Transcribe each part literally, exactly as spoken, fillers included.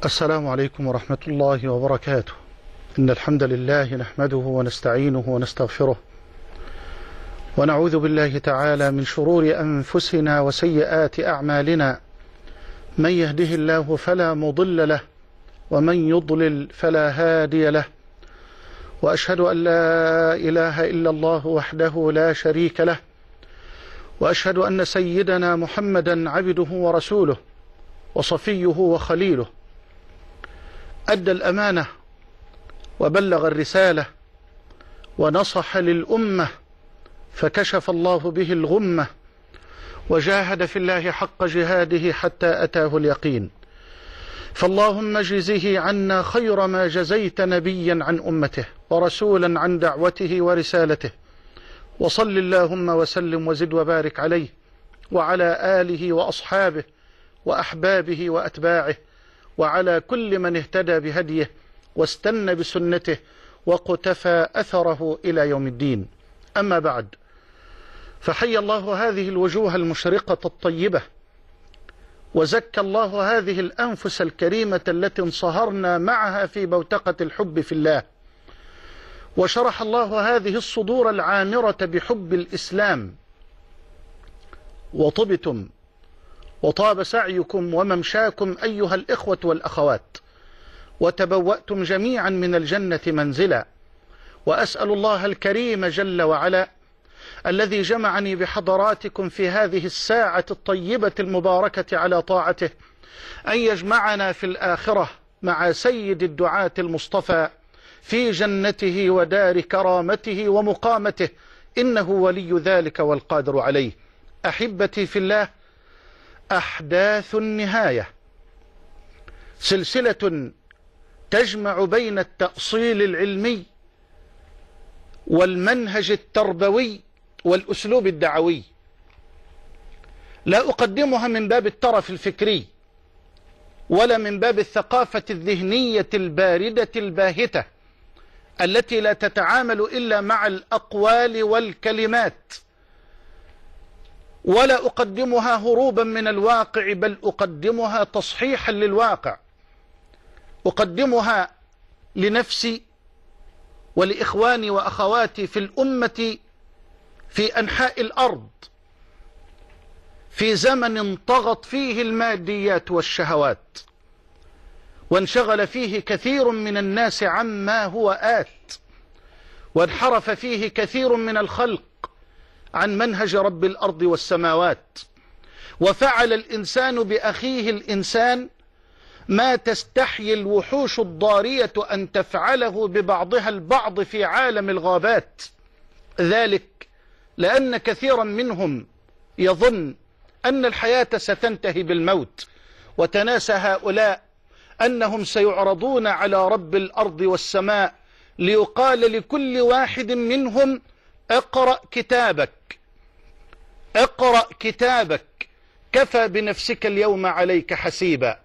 السلام عليكم ورحمة الله وبركاته. إن الحمد لله نحمده ونستعينه ونستغفره، ونعوذ بالله تعالى من شرور أنفسنا وسيئات أعمالنا. من يهده الله فلا مضل له، ومن يضلل فلا هادي له. وأشهد أن لا إله إلا الله وحده لا شريك له، وأشهد أن سيدنا محمدا عبده ورسوله وصفيه وخليله. أدى الأمانة وبلغ الرسالة ونصح للأمة، فكشف الله به الغمة، وجاهد في الله حق جهاده حتى أتاه اليقين. فاللهم اجزه عنا خير ما جزيت نبيا عن أمته ورسولا عن دعوته ورسالته. وصل اللهم وسلم وزد وبارك عليه وعلى آله وأصحابه وأحبابه وأتباعه، وعلى كل من اهتدى بهديه واستنى بسنته وقتفى أثره إلى يوم الدين. أما بعد، فحي الله هذه الوجوه المشرقة الطيبة، وزكى الله هذه الأنفس الكريمة التي انصهرنا معها في بوتقة الحب في الله، وشرح الله هذه الصدور العامرة بحب الإسلام، وطبتم وطاب سعيكم وممشاكم أيها الإخوة والأخوات، وتبوأتم جميعا من الجنة منزلا. وأسأل الله الكريم جل وعلا الذي جمعني بحضراتكم في هذه الساعة الطيبة المباركة على طاعته أن يجمعنا في الآخرة مع سيد الدعاة المصطفى في جنته ودار كرامته ومقامته، إنه ولي ذلك والقادر عليه. أحبتي في الله، أحداث النهاية سلسلة تجمع بين التأصيل العلمي والمنهج التربوي والأسلوب الدعوي. لا أقدمها من باب الترف الفكري ولا من باب الثقافة الذهنية الباردة الباهتة التي لا تتعامل إلا مع الأقوال والكلمات، ولا أقدمها هروبا من الواقع، بل أقدمها تصحيحا للواقع. أقدمها لنفسي ولإخواني وأخواتي في الأمة في أنحاء الأرض، في زمن طغت فيه الماديات والشهوات، وانشغل فيه كثير من الناس عما هو آت، وانحرف فيه كثير من الخلق عن منهج رب الأرض والسماوات، وفعل الإنسان بأخيه الإنسان ما تستحيي الوحوش الضارية أن تفعله ببعضها البعض في عالم الغابات. ذلك لأن كثيرا منهم يظن أن الحياة ستنتهي بالموت، وتناسى هؤلاء أنهم سيعرضون على رب الأرض والسماء ليقال لكل واحد منهم: اقرأ كتابك، اقرأ كتابك، كفى بنفسك اليوم عليك حسيبا.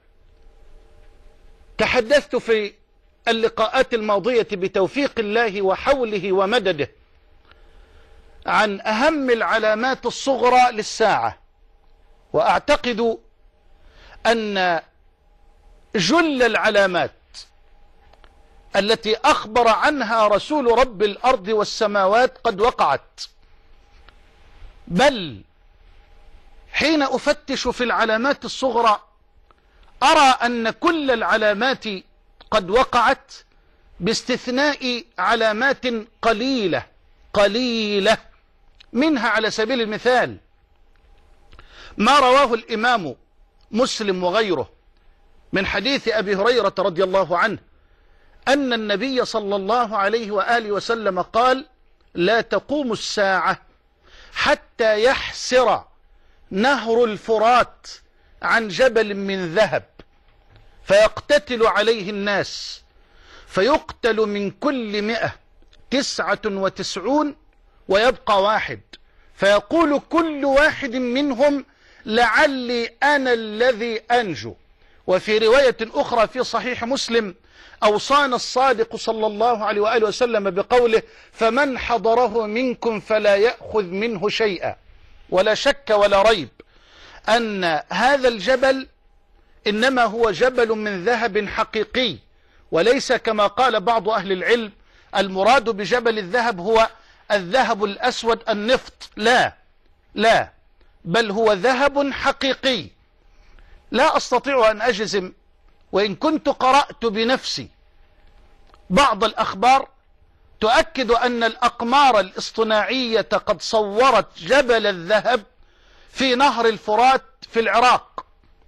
تحدثت في اللقاءات الماضية بتوفيق الله وحوله ومدده عن أهم العلامات الصغرى للساعة، وأعتقد أن جل العلامات التي أخبر عنها رسول رب الأرض والسماوات قد وقعت. بل حين أفتش في العلامات الصغرى أرى أن كل العلامات قد وقعت باستثناء علامات قليلة قليلة. منها على سبيل المثال ما رواه الإمام مسلم وغيره من حديث أبي هريرة رضي الله عنه أن النبي صلى الله عليه وآله وسلم قال: لا تقوم الساعة حتى يحسر نهر الفرات عن جبل من ذهب، فيقتتل عليه الناس، فيقتل من كل مئة تسعة وتسعون ويبقى واحد، فيقول كل واحد منهم: لعلي أنا الذي أنجو. وفي رواية أخرى في صحيح مسلم أوصانا الصادق صلى الله عليه وآله وسلم بقوله: فمن حضره منكم فلا يأخذ منه شيئا. ولا شك ولا ريب أن هذا الجبل إنما هو جبل من ذهب حقيقي، وليس كما قال بعض أهل العلم المراد بجبل الذهب هو الذهب الأسود النفط. لا لا، بل هو ذهب حقيقي. لا أستطيع أن أجزم، وإن كنت قرأت بنفسي بعض الأخبار تؤكد أن الأقمار الاصطناعية قد صورت جبل الذهب في نهر الفرات في العراق،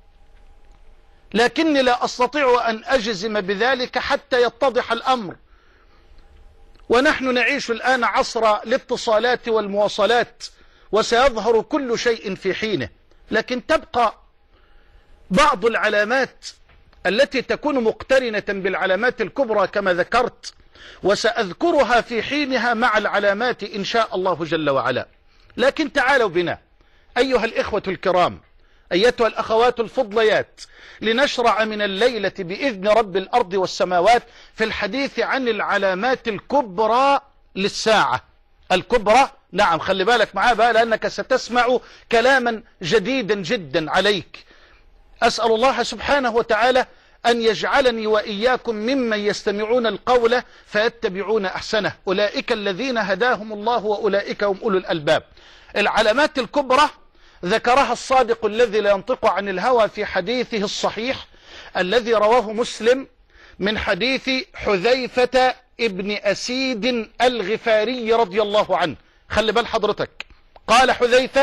لكني لا أستطيع أن أجزم بذلك حتى يتضح الأمر. ونحن نعيش الآن عصر الاتصالات والمواصلات، وسيظهر كل شيء في حينه، لكن تبقى بعض العلامات التي تكون مقترنة بالعلامات الكبرى كما ذكرت، وسأذكرها في حينها مع العلامات إن شاء الله جل وعلا. لكن تعالوا بنا أيها الإخوة الكرام، أيتها الأخوات الفضليات، لنشرع من الليلة بإذن رب الأرض والسماوات في الحديث عن العلامات الكبرى للساعة. الكبرى، نعم، خلي بالك معاه بقى لأنك ستسمع كلاما جديدا جدا عليك. أسأل الله سبحانه وتعالى أن يجعلني وإياكم ممن يستمعون القول فيتبعون أحسنه، أولئك الذين هداهم الله وأولئك هم أولو الألباب. العلامات الكبرى ذكرها الصادق الذي لا ينطق عن الهوى في حديثه الصحيح الذي رواه مسلم من حديث حذيفة ابن أسيد الغفاري رضي الله عنه. خلي بال حضرتك، قال حذيفة: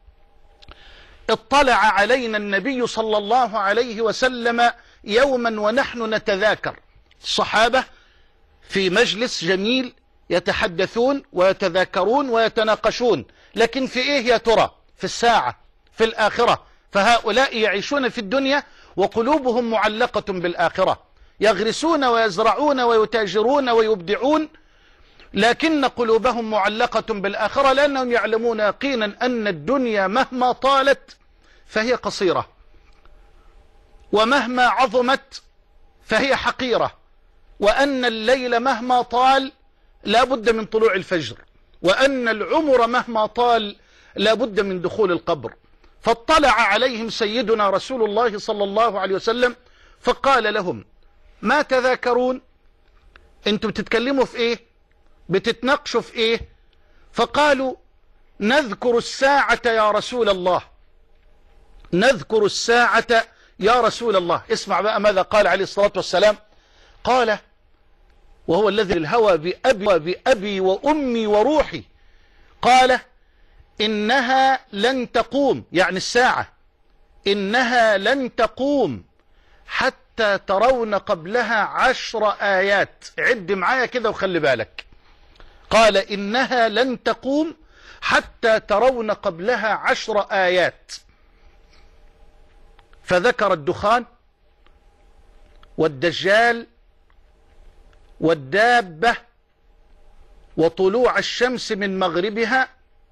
اطلع علينا النبي صلى الله عليه وسلم يوما ونحن نتذاكر. الصحابة في مجلس جميل يتحدثون ويتذاكرون ويتناقشون، لكن في ايه يا ترى؟ في الساعة، في الآخرة. فهؤلاء يعيشون في الدنيا وقلوبهم معلقة بالآخرة، يغرسون ويزرعون ويتاجرون ويبدعون، لكن قلوبهم معلقة بالآخرة، لأنهم يعلمون يقينا أن الدنيا مهما طالت فهي قصيرة، ومهما عظمت فهي حقيرة، وأن الليل مهما طال لا بد من طلوع الفجر، وأن العمر مهما طال لا بد من دخول القبر. فاطلع عليهم سيدنا رسول الله صلى الله عليه وسلم فقال لهم: ما تذاكرون؟ انتم بتتكلموا في ايه؟ بتتناقشوا في ايه؟ فقالوا: نذكر الساعة يا رسول الله، نذكر الساعة يا رسول الله. اسمع بقى ماذا قال عليه الصلاة والسلام. قال، وهو الذي الهوى بأبي, بأبي وأمي وروحي، قال: إنها لن تقوم، يعني الساعة، إنها لن تقوم حتى ترون قبلها عشر آيات. عد معايا كده وخلي بالك. قال: إنها لن تقوم حتى ترون قبلها عشر آيات. فذكر الدخان والدجال والدابة وطلوع الشمس من مغربها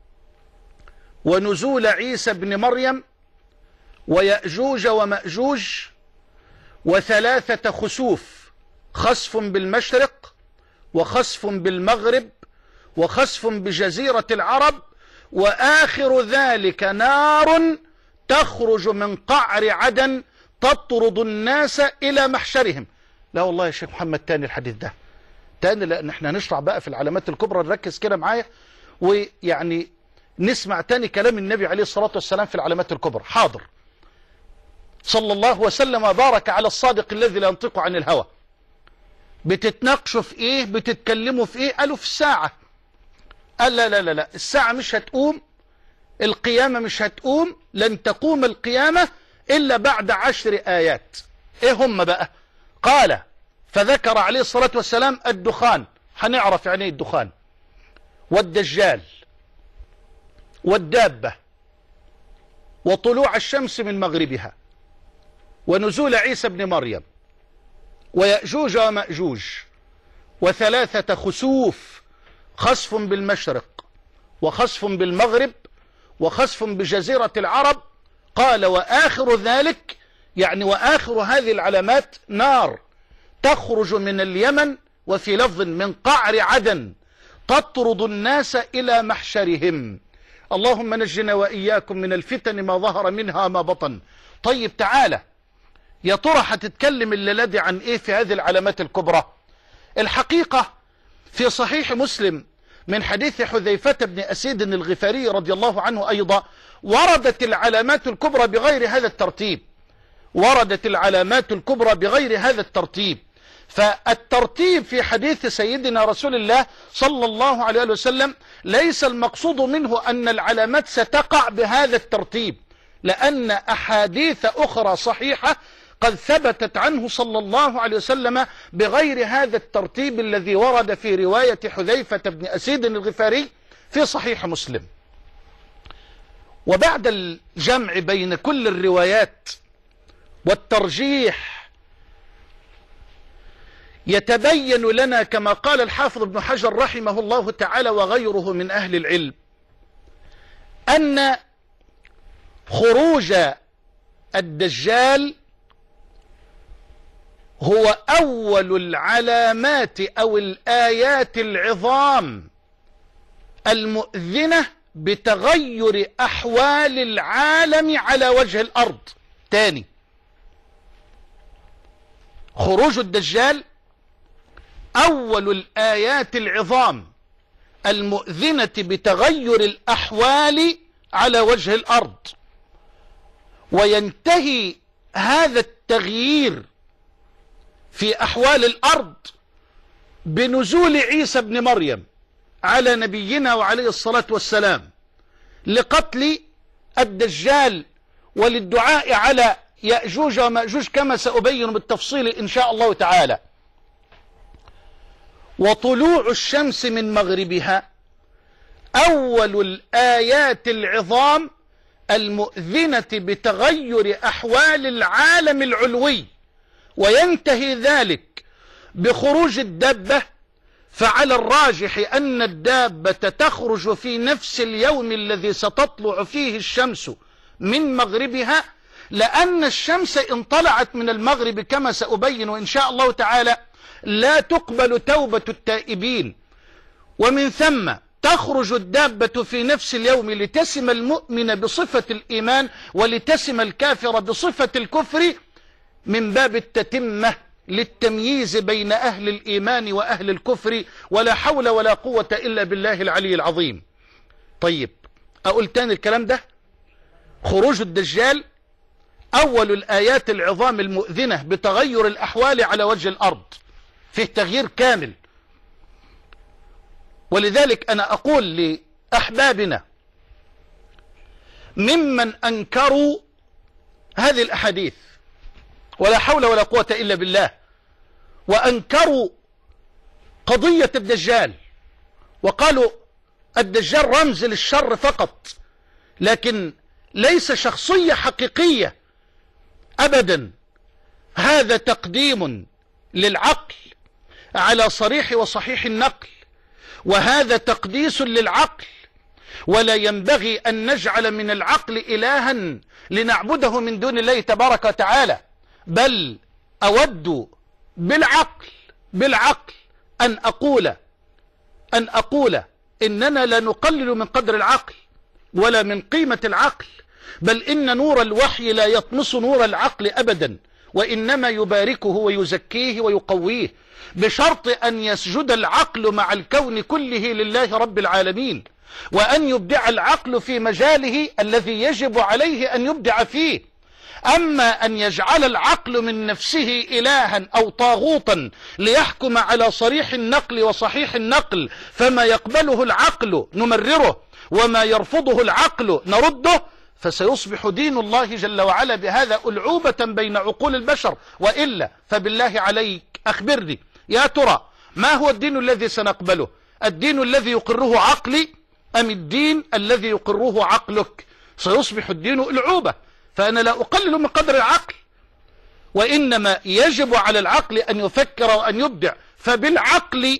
ونزول عيسى بن مريم ويأجوج ومأجوج وثلاثة خسوف، خسف بالمشرق وخسف بالمغرب وخسف بجزيرة العرب، وآخر ذلك نار تخرج من قعر عدن تطرد الناس إلى محشرهم. لا والله يا شيخ محمد تاني الحديث ده تاني، لأن احنا هنشرع بقى في العلامات الكبرى. نركز كده معايا ويعني نسمع تاني كلام النبي عليه الصلاة والسلام في العلامات الكبرى. حاضر. صلى الله وسلم وبارك على الصادق الذي لا ينطق عن الهوى. بتتناقشوا في ايه؟ بتتكلموا في ايه؟ قالوا في الساعة. قال: لا لا لا لا، الساعة مش هتقوم، القيامة مش هتقوم، لن تقوم القيامة إلا بعد عشر آيات. ايه هم بقى؟ قال، فذكر عليه الصلاة والسلام الدخان، هنعرف يعني الدخان، والدجال والدابة وطلوع الشمس من مغربها ونزول عيسى بن مريم ويأجوج ومأجوج وثلاثة خسوف، خسف بالمشرق وخسف بالمغرب وخسف بجزيرة العرب. قال: وآخر ذلك، يعني وآخر هذه العلامات، نار تخرج من اليمن، وفي لفظ من قعر عدن، تطرد الناس إلى محشرهم. اللهم نجنا وإياكم من الفتن ما ظهر منها ما بطن. طيب تعالى، يا ترى هتتكلم الليلة دي عن ايه في هذه العلامات الكبرى؟ الحقيقة في صحيح مسلم من حديث حذيفة بن أسيد الغفاري رضي الله عنه أيضا وردت العلامات الكبرى بغير هذا الترتيب، وردت العلامات الكبرى بغير هذا الترتيب. فالترتيب في حديث سيدنا رسول الله صلى الله عليه وسلم ليس المقصود منه أن العلامات ستقع بهذا الترتيب، لأن أحاديث أخرى صحيحة قد ثبتت عنه صلى الله عليه وسلم بغير هذا الترتيب الذي ورد في رواية حذيفة بن أسيد الغفاري في صحيح مسلم. وبعد الجمع بين كل الروايات والترجيح يتبين لنا كما قال الحافظ ابن حجر رحمه الله تعالى وغيره من أهل العلم أن خروج الدجال هو أول العلامات أو الآيات العظام المؤذنة بتغير أحوال العالم على وجه الأرض. تاني، خروج الدجال أول الآيات العظام المؤذنة بتغير الأحوال على وجه الأرض، وينتهي هذا التغيير في أحوال الأرض بنزول عيسى بن مريم على نبينا وعليه الصلاة والسلام لقتل الدجال وللدعاء على يأجوج ومأجوج كما سأبين بالتفصيل إن شاء الله تعالى. وطلوع الشمس من مغربها أول الآيات العظام المؤذنة بتغير أحوال العالم العلوي، وينتهي ذلك بخروج الدابة. فعلى الراجح أن الدابة تخرج في نفس اليوم الذي ستطلع فيه الشمس من مغربها، لأن الشمس إن طلعت من المغرب كما سأبين إن شاء الله تعالى لا تقبل توبة التائبين، ومن ثم تخرج الدابة في نفس اليوم لتسم المؤمن بصفة الإيمان ولتسم الكافر بصفة الكفر، من باب التتمة للتمييز بين أهل الإيمان وأهل الكفر، ولا حول ولا قوة إلا بالله العلي العظيم. طيب، أقول تاني الكلام ده. خروج الدجال أول الآيات العظام المؤذنة بتغير الأحوال على وجه الأرض، فيه تغيير كامل. ولذلك أنا أقول لأحبابنا ممن أنكروا هذه الأحاديث ولا حول ولا قوة إلا بالله، وأنكروا قضية الدجال وقالوا الدجال رمز للشر فقط، لكن ليس شخصية حقيقية أبدا. هذا تقديم للعقل على صريح وصحيح النقل، وهذا تقديس للعقل، ولا ينبغي أن نجعل من العقل إلها لنعبده من دون الله تبارك وتعالى، بل أود بالعقل بالعقل أن أقول أن أقول إننا لا نقلل من قدر العقل ولا من قيمة العقل، بل إن نور الوحي لا يطمس نور العقل أبدا، وإنما يباركه ويزكيه ويقويه، بشرط أن يسجد العقل مع الكون كله لله رب العالمين، وأن يبدع العقل في مجاله الذي يجب عليه أن يبدع فيه. أما أن يجعل العقل من نفسه إلها أو طاغوتا ليحكم على صريح النقل وصحيح النقل، فما يقبله العقل نمرره وما يرفضه العقل نرده، فسيصبح دين الله جل وعلا بهذا ألعوبة بين عقول البشر. وإلا فبالله عليك أخبرني يا ترى ما هو الدين الذي سنقبله؟ الدين الذي يقره عقلي أم الدين الذي يقره عقلك؟ سيصبح الدين ألعوبة. فأنا لا أقلل من قدر العقل، وإنما يجب على العقل أن يفكر وأن يبدع. فبالعقل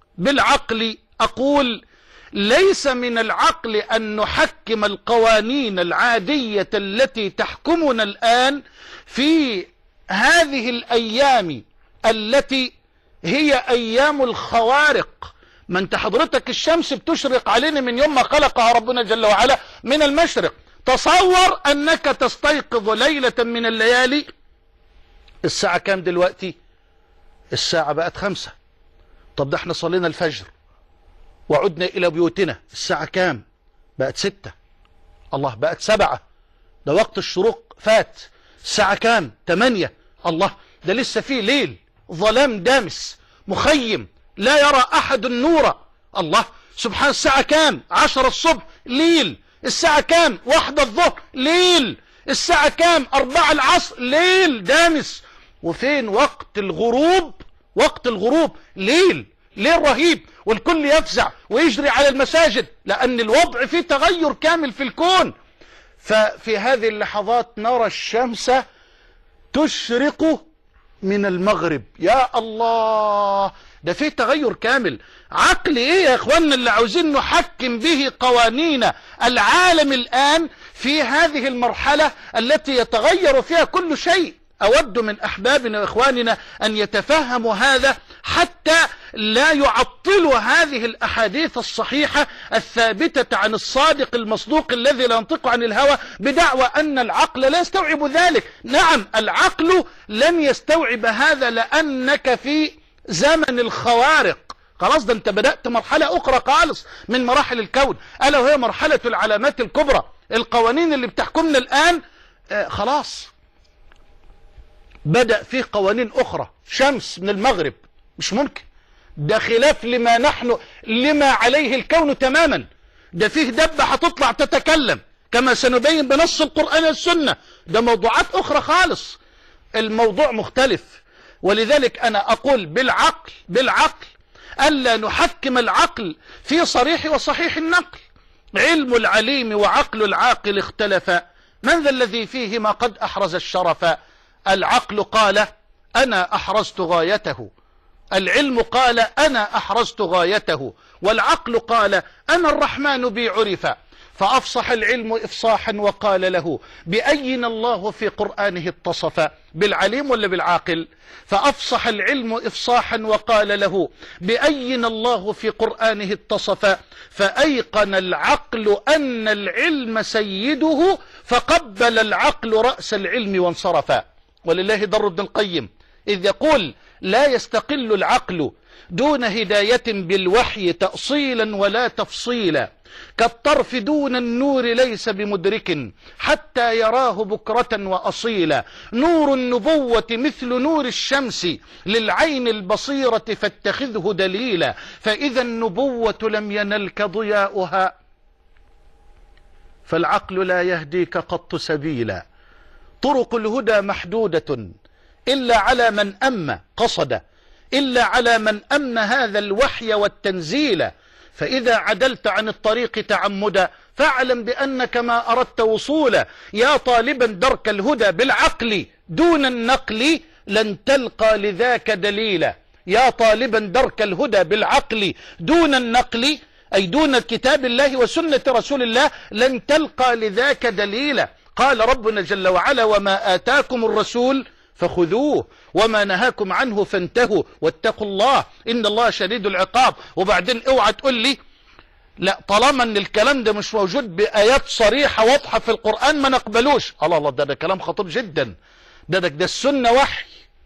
بالعقل أقول ليس من العقل أن نحكم القوانين العادية التي تحكمنا الآن في هذه الأيام التي هي أيام الخوارق. ما انت حضرتك الشمس بتشرق علينا من يوم ما خلقها ربنا جل وعلا من المشرق. تصور أنك تستيقظ ليلة من الليالي الساعة كام دلوقتي؟ الساعة بقت خمسة. طب ده احنا صلينا الفجر وعدنا إلى بيوتنا، الساعة كام؟ بقت ستة. الله، بقت سبعة. ده وقت الشروق فات. الساعة كام؟ تمانية. الله، ده لسه فيه ليل، ظلام دامس مخيم، لا يرى أحد النور. الله سبحان. الساعة كام؟ عشرة الصبح، ليل. الساعة كام؟ واحدة الظهر، ليل. الساعة كام؟ أربعة العصر، ليل دامس. وفين وقت الغروب؟ وقت الغروب ليل، ليل رهيب، والكل يفزع ويجري على المساجد، لأن الوضع فيه تغير كامل في الكون. ففي هذه اللحظات نرى الشمس تشرق من المغرب. يا الله، ده فيه تغير كامل. عقل ايه يا اخواننا اللي عاوزين نحكم به قوانين العالم الآن في هذه المرحلة التي يتغير فيها كل شيء؟ أود من أحبابنا وإخواننا أن يتفهموا هذا حتى لا يعطلوا هذه الأحاديث الصحيحة الثابتة عن الصادق المصدوق الذي لا ينطق عن الهوى بدعوى أن العقل لا يستوعب ذلك. نعم، العقل لن يستوعب هذا لأنك في زمن الخوارق. خلاص، ده انت بدأت مرحلة أخرى خالص من مراحل الكون، ألا وهي مرحلة العلامات الكبرى. القوانين اللي بتحكمنا الآن آه خلاص بدأ فيه قوانين أخرى. شمس من المغرب مش ممكن، ده خلاف لما نحن لما عليه الكون تماما. ده فيه دبة هتطلع تتكلم كما سنبين بنص القرآن والسنة. ده موضوعات أخرى خالص، الموضوع مختلف. ولذلك أنا أقول بالعقل بالعقل ألا نحكم العقل في صريح وصحيح النقل. علم العليم وعقل العاقل اختلفا، من ذا الذي فيهما قد أحرز الشرف؟ العقل قال أنا أحرزت غايته، العلم قال أنا أحرزت غايته، والعقل قال أنا الرحمن بي عرف. فأفصح العلم إفصاحا وقال له بأين الله في قرآنه اتصف؟ بالعليم ولا بالعاقل؟ فأفصح العلم إفصاحا وقال له بأين الله في قرآنه اتصف؟ فأيقن العقل أن العلم سيده فقبل العقل رأس العلم وانصرفا. ولله در ابن القيم إذ يقول لا يستقل العقل دون هداية بالوحي تأصيلا ولا تفصيلا، كالطرف دون النور ليس بمدرك حتى يراه بكرة وأصيلا. نور النبوة مثل نور الشمس للعين البصيرة فاتخذه دليلا، فإذا النبوة لم ينلك ضياؤها فالعقل لا يهديك قط سبيلا. طرق الهدى محدودة إلا على من أم قصد، إلا على من أم هذا الوحي والتنزيل. فإذا عدلت عن الطريق تعمدا فاعلم بأنك ما أردت وصولا. يا طالبا درك الهدى بالعقل دون النقل لن تلقى لذاك دليلا. يا طالبا درك الهدى بالعقل دون النقل أي دون كتاب الله وسنة رسول الله لن تلقى لذاك دليلا. قال ربنا جل وعلا وما آتاكم الرسول فخذوه وما نهاكم عنه فانتهوا واتقوا الله إن الله شديد العقاب. وبعدين اوعى تقول لي لا طالما ان الكلام ده مش موجود بآيات صريحة واضحة في القرآن ما نقبلوش. الله الله، ده, ده كلام خطير جدا. ده, ده, ده السنة وحي،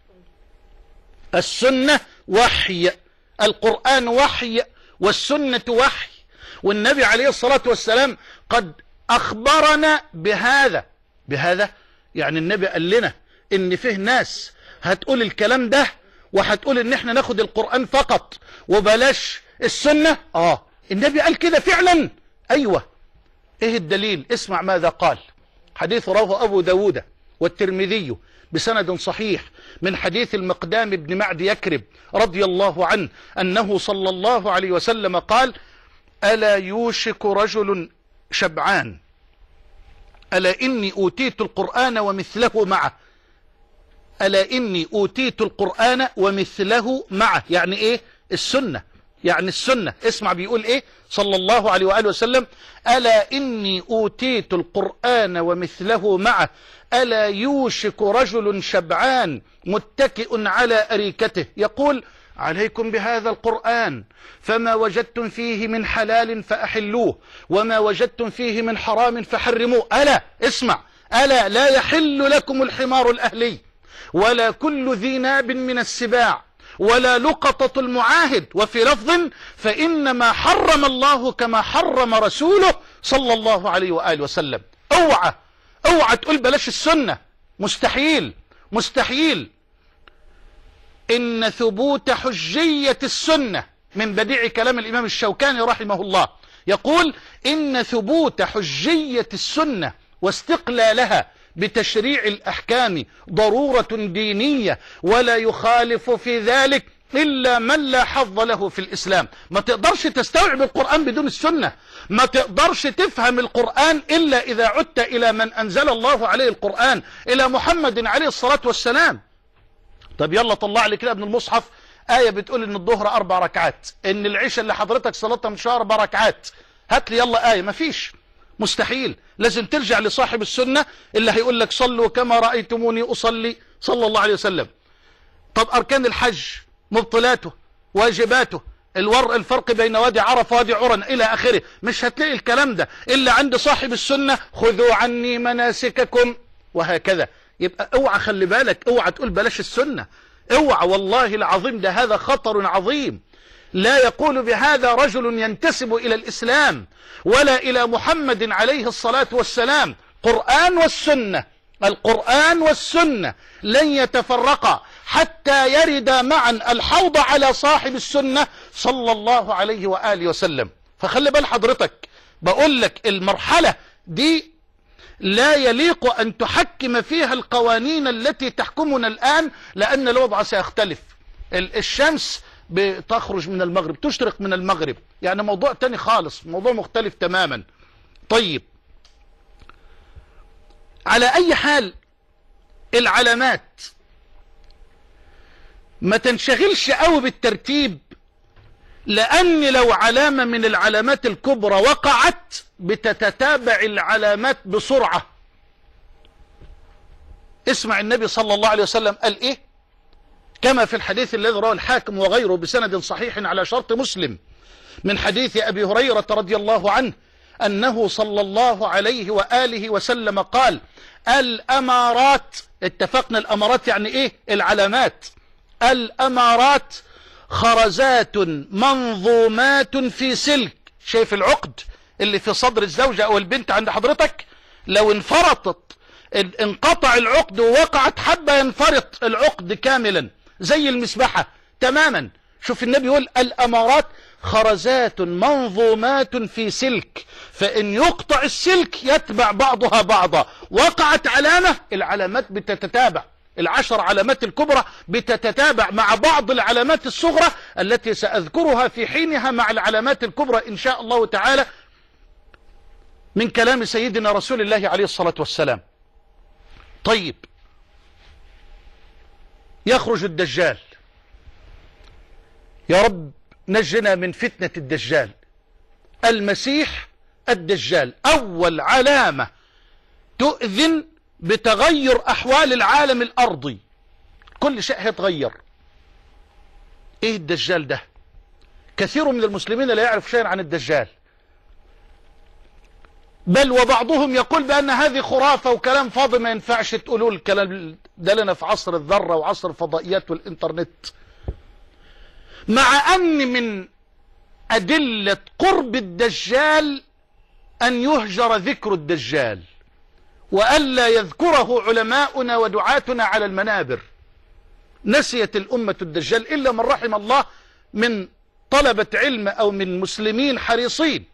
السنة وحي، القرآن وحي والسنة وحي، والنبي عليه الصلاة والسلام قد أخبرنا بهذا. بهذا يعني النبي قال لنا ان فيه ناس هتقول الكلام ده وهتقول ان احنا ناخد القرآن فقط وبلاش السنة. اه النبي قال كده فعلا. ايوه، ايه الدليل؟ اسمع ماذا قال. حديث رواه ابو داود والترمذي بسند صحيح من حديث المقدام بن معد يكرب رضي الله عنه انه صلى الله عليه وسلم قال ألا يوشك رجل شبعان ألا إني أوتيت القرآن ومثله معه. ألا إني أوتيت القرآن ومثله معه يعني إيه؟ السنة، يعني السنة. اسمع بيقول إيه صلى الله عليه وآله وسلم ألا إني أوتيت القرآن ومثله معه ألا يوشك رجل شبعان متكئ على أريكته يقول عليكم بهذا القرآن فما وجدتم فيه من حلال فأحلوه وما وجدتم فيه من حرام فحرموه. ألا اسمع، ألا لا يحل لكم الحمار الأهلي ولا كل ذي ناب من السباع ولا لقطة المعاهد. وفي لفظ فإنما حرم الله كما حرم رسوله صلى الله عليه وآله وسلم. اوعى اوعى تقول بلاش السنة، مستحيل مستحيل. إن ثبوت حجية السنة، من بديع كلام الإمام الشوكاني رحمه الله، يقول إن ثبوت حجية السنة واستقلالها بتشريع الأحكام ضرورة دينية، ولا يخالف في ذلك إلا من لا حظ له في الإسلام. ما تقدرش تستوعب القرآن بدون السنة، ما تقدرش تفهم القرآن إلا إذا عدت إلى من أنزل الله عليه القرآن، إلى محمد عليه الصلاة والسلام. طب يلا طلع لي كده ابن المصحف آية بتقول إن الظهر أربع ركعات، إن العشاء اللي حضرتك صلاتها من شهر أربع ركعات. هات لي يلا آية. مفيش، مستحيل. لازم ترجع لصاحب السنة اللي هيقول لك صلوا كما رأيتموني أصلي صلى الله عليه وسلم. طب أركان الحج، مبطلاته، واجباته، الور الفرق بين وادي عرفة وادي عرن إلى آخره، مش هتلاقي الكلام ده إلا عند صاحب السنة. خذوا عني مناسككم، وهكذا. يبقى اوعى، خلي بالك، اوعى تقول بلاش السنة، اوعى والله العظيم، ده هذا خطر عظيم. لا يقول بهذا رجل ينتسب إلى الإسلام ولا إلى محمد عليه الصلاة والسلام. قرآن والسنة، القرآن والسنة لن يتفرقا حتى يرد معا الحوض على صاحب السنة صلى الله عليه وآله وسلم. فخلي بال حضرتك، بقول لك المرحلة دي لا يليق أن تحكم فيها القوانين التي تحكمنا الآن، لأن الوضع سيختلف. الشمس بتخرج من المغرب، تشرق من المغرب، يعني موضوع تاني خالص، موضوع مختلف تماما. طيب، على أي حال العلامات ما تنشغلش قوي بالترتيب، لأن لو علامة من العلامات الكبرى وقعت بتتتابع العلامات بسرعة. اسمع النبي صلى الله عليه وسلم قال إيه؟ كما في الحديث الذي رواه الحاكم وغيره بسند صحيح على شرط مسلم، من حديث أبي هريرة رضي الله عنه أنه صلى الله عليه وآله وسلم قال: الأمارات، اتفقنا الأمارات يعني إيه؟ العلامات. الأمارات خرزات منظومات في سلك. شايف العقد اللي في صدر الزوجة أو البنت عند حضرتك؟ لو انفرطت، انقطع العقد ووقعت حبة، ينفرط العقد كاملا زي المسبحة تماما. شوف النبي يقول: الأمارات خرزات منظومات في سلك، فإن يقطع السلك يتبع بعضها بعضا. وقعت علامة، العلامات بتتتابع، العشر علامات الكبرى بتتتابع مع بعض العلامات الصغرى التي سأذكرها في حينها مع العلامات الكبرى إن شاء الله تعالى، من كلام سيدنا رسول الله عليه الصلاة والسلام. طيب، يخرج الدجال. يا رب نجنا من فتنة الدجال. المسيح الدجال أول علامة تؤذن بتغير أحوال العالم الأرضي، كل شيء هيتغير. إيه الدجال ده؟ كثير من المسلمين لا يعرف شيئا عن الدجال، بل وبعضهم يقول بأن هذه خرافة وكلام فاضي، ما ينفعش تقولوا الكلام ده لنا في عصر الذرة وعصر الفضائيات والإنترنت. مع أن من أدلة قرب الدجال أن يهجر ذكر الدجال، وألا يذكره علماؤنا ودعاتنا على المنابر. نسيت الأمة الدجال إلا من رحم الله من طلبة علم أو من مسلمين حريصين.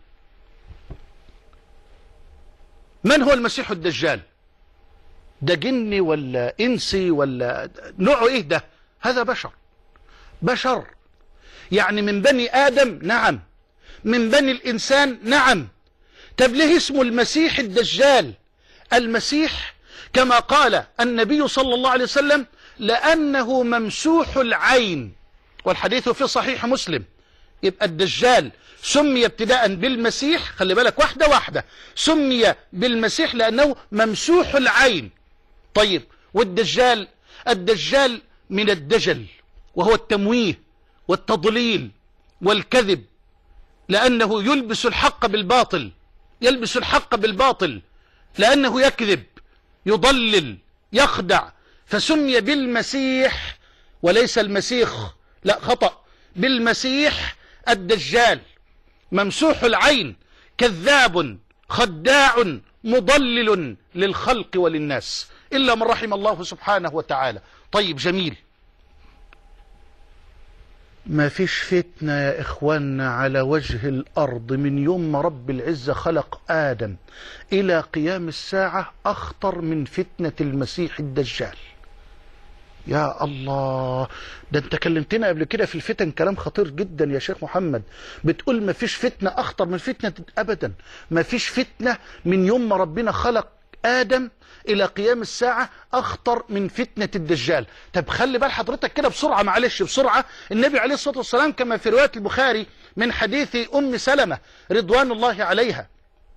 من هو المسيح الدجال؟ ده جني ولا إنسي ولا نوعه إيه ده؟ هذا بشر، بشر يعني من بني آدم، نعم، من بني الإنسان، نعم. طب ليه اسمه المسيح الدجال؟ المسيح كما قال النبي صلى الله عليه وسلم: لأنه ممسوح العين، والحديث في صحيح مسلم. يبقى الدجال سمي ابتداء بالمسيح، خلي بالك واحدة واحدة، سمي بالمسيح لأنه ممسوح العين. طيب، والدجال؟ الدجال من الدجل، وهو التمويه والتضليل والكذب، لأنه يلبس الحق بالباطل، يلبس الحق بالباطل، لأنه يكذب، يضلل، يخدع، فسمي بالمسيح وليس المسيخ، لا خطأ، بالمسيح الدجال، ممسوح العين، كذاب خداع مضلل للخلق وللناس إلا من رحم الله سبحانه وتعالى. طيب جميل، ما فيش فتنة يا إخواننا على وجه الأرض من يوم ما رب العزة خلق آدم إلى قيام الساعة أخطر من فتنة المسيح الدجال. يا الله، ده انت كلمتنا قبل كده في الفتن كلام خطير جدا يا شيخ محمد، بتقول ما فيش فتنة أخطر من فتنة. أبدا، ما فيش فتنة من يوم ما ربنا خلق آدم إلى قيام الساعة أخطر من فتنة الدجال. طب خلي بال حضرتك كده بسرعة، معلش بسرعة. النبي عليه الصلاة والسلام كما في رواية البخاري من حديث أم سلمة رضوان الله عليها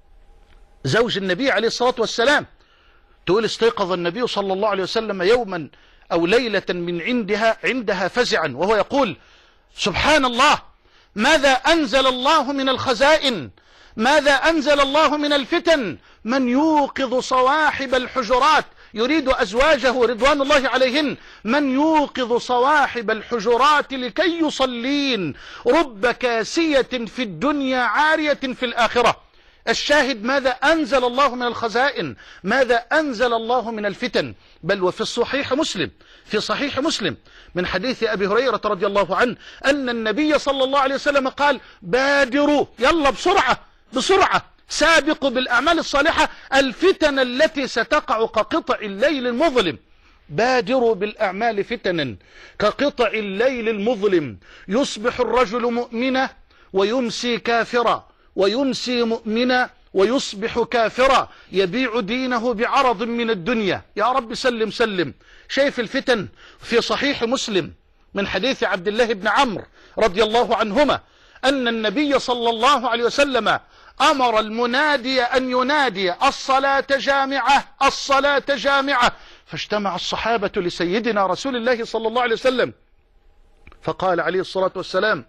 زوج النبي عليه الصلاة والسلام، تقول استيقظ النبي صلى الله عليه وسلم يوما أو ليلة من عندها عندها فزعا وهو يقول سبحان الله، ماذا أنزل الله من الخزائن، ماذا أنزل الله من الفتن، من يوقظ صواحب الحجرات، يريد أزواجه رضوان الله عليهن، من يوقظ صواحب الحجرات لكي يصلين، رب كاسية في الدنيا عارية في الآخرة. الشاهد ماذا أنزل الله من الخزائن، ماذا أنزل الله من الفتن. بل وفي الصحيح مسلم في صحيح مسلم من حديث أبي هريرة رضي الله عنه أن النبي صلى الله عليه وسلم قال بادروا، يلا بسرعة بسرعة، سابقوا بالأعمال الصالحة الفتن التي ستقع كقطع الليل المظلم. بادروا بالأعمال فتنا كقطع الليل المظلم، يصبح الرجل مؤمنا ويمسي كافرا، ويمسي مؤمنا ويصبح كافرا، يبيع دينه بعرض من الدنيا. يا رب سلم سلم. شايف الفتن؟ في صحيح مسلم من حديث عبد الله بن عمرو رضي الله عنهما أن النبي صلى الله عليه وسلم أمر المنادي أن ينادي الصلاة جامعة الصلاة جامعة، فاجتمع الصحابة لسيدنا رسول الله صلى الله عليه وسلم فقال عليه الصلاة والسلام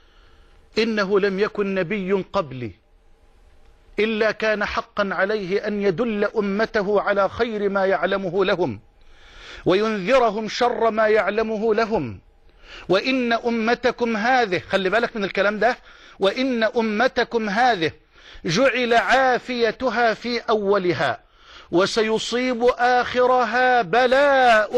إنه لم يكن نبي قبلي إلا كان حقا عليه أن يدل أمته على خير ما يعلمه لهم وينذرهم شر ما يعلمه لهم، وإن أمتكم هذه، خلي بالك من الكلام ده، وإن أمتكم هذه جعل عافيتها في أولها وسيصيب آخرها بلاء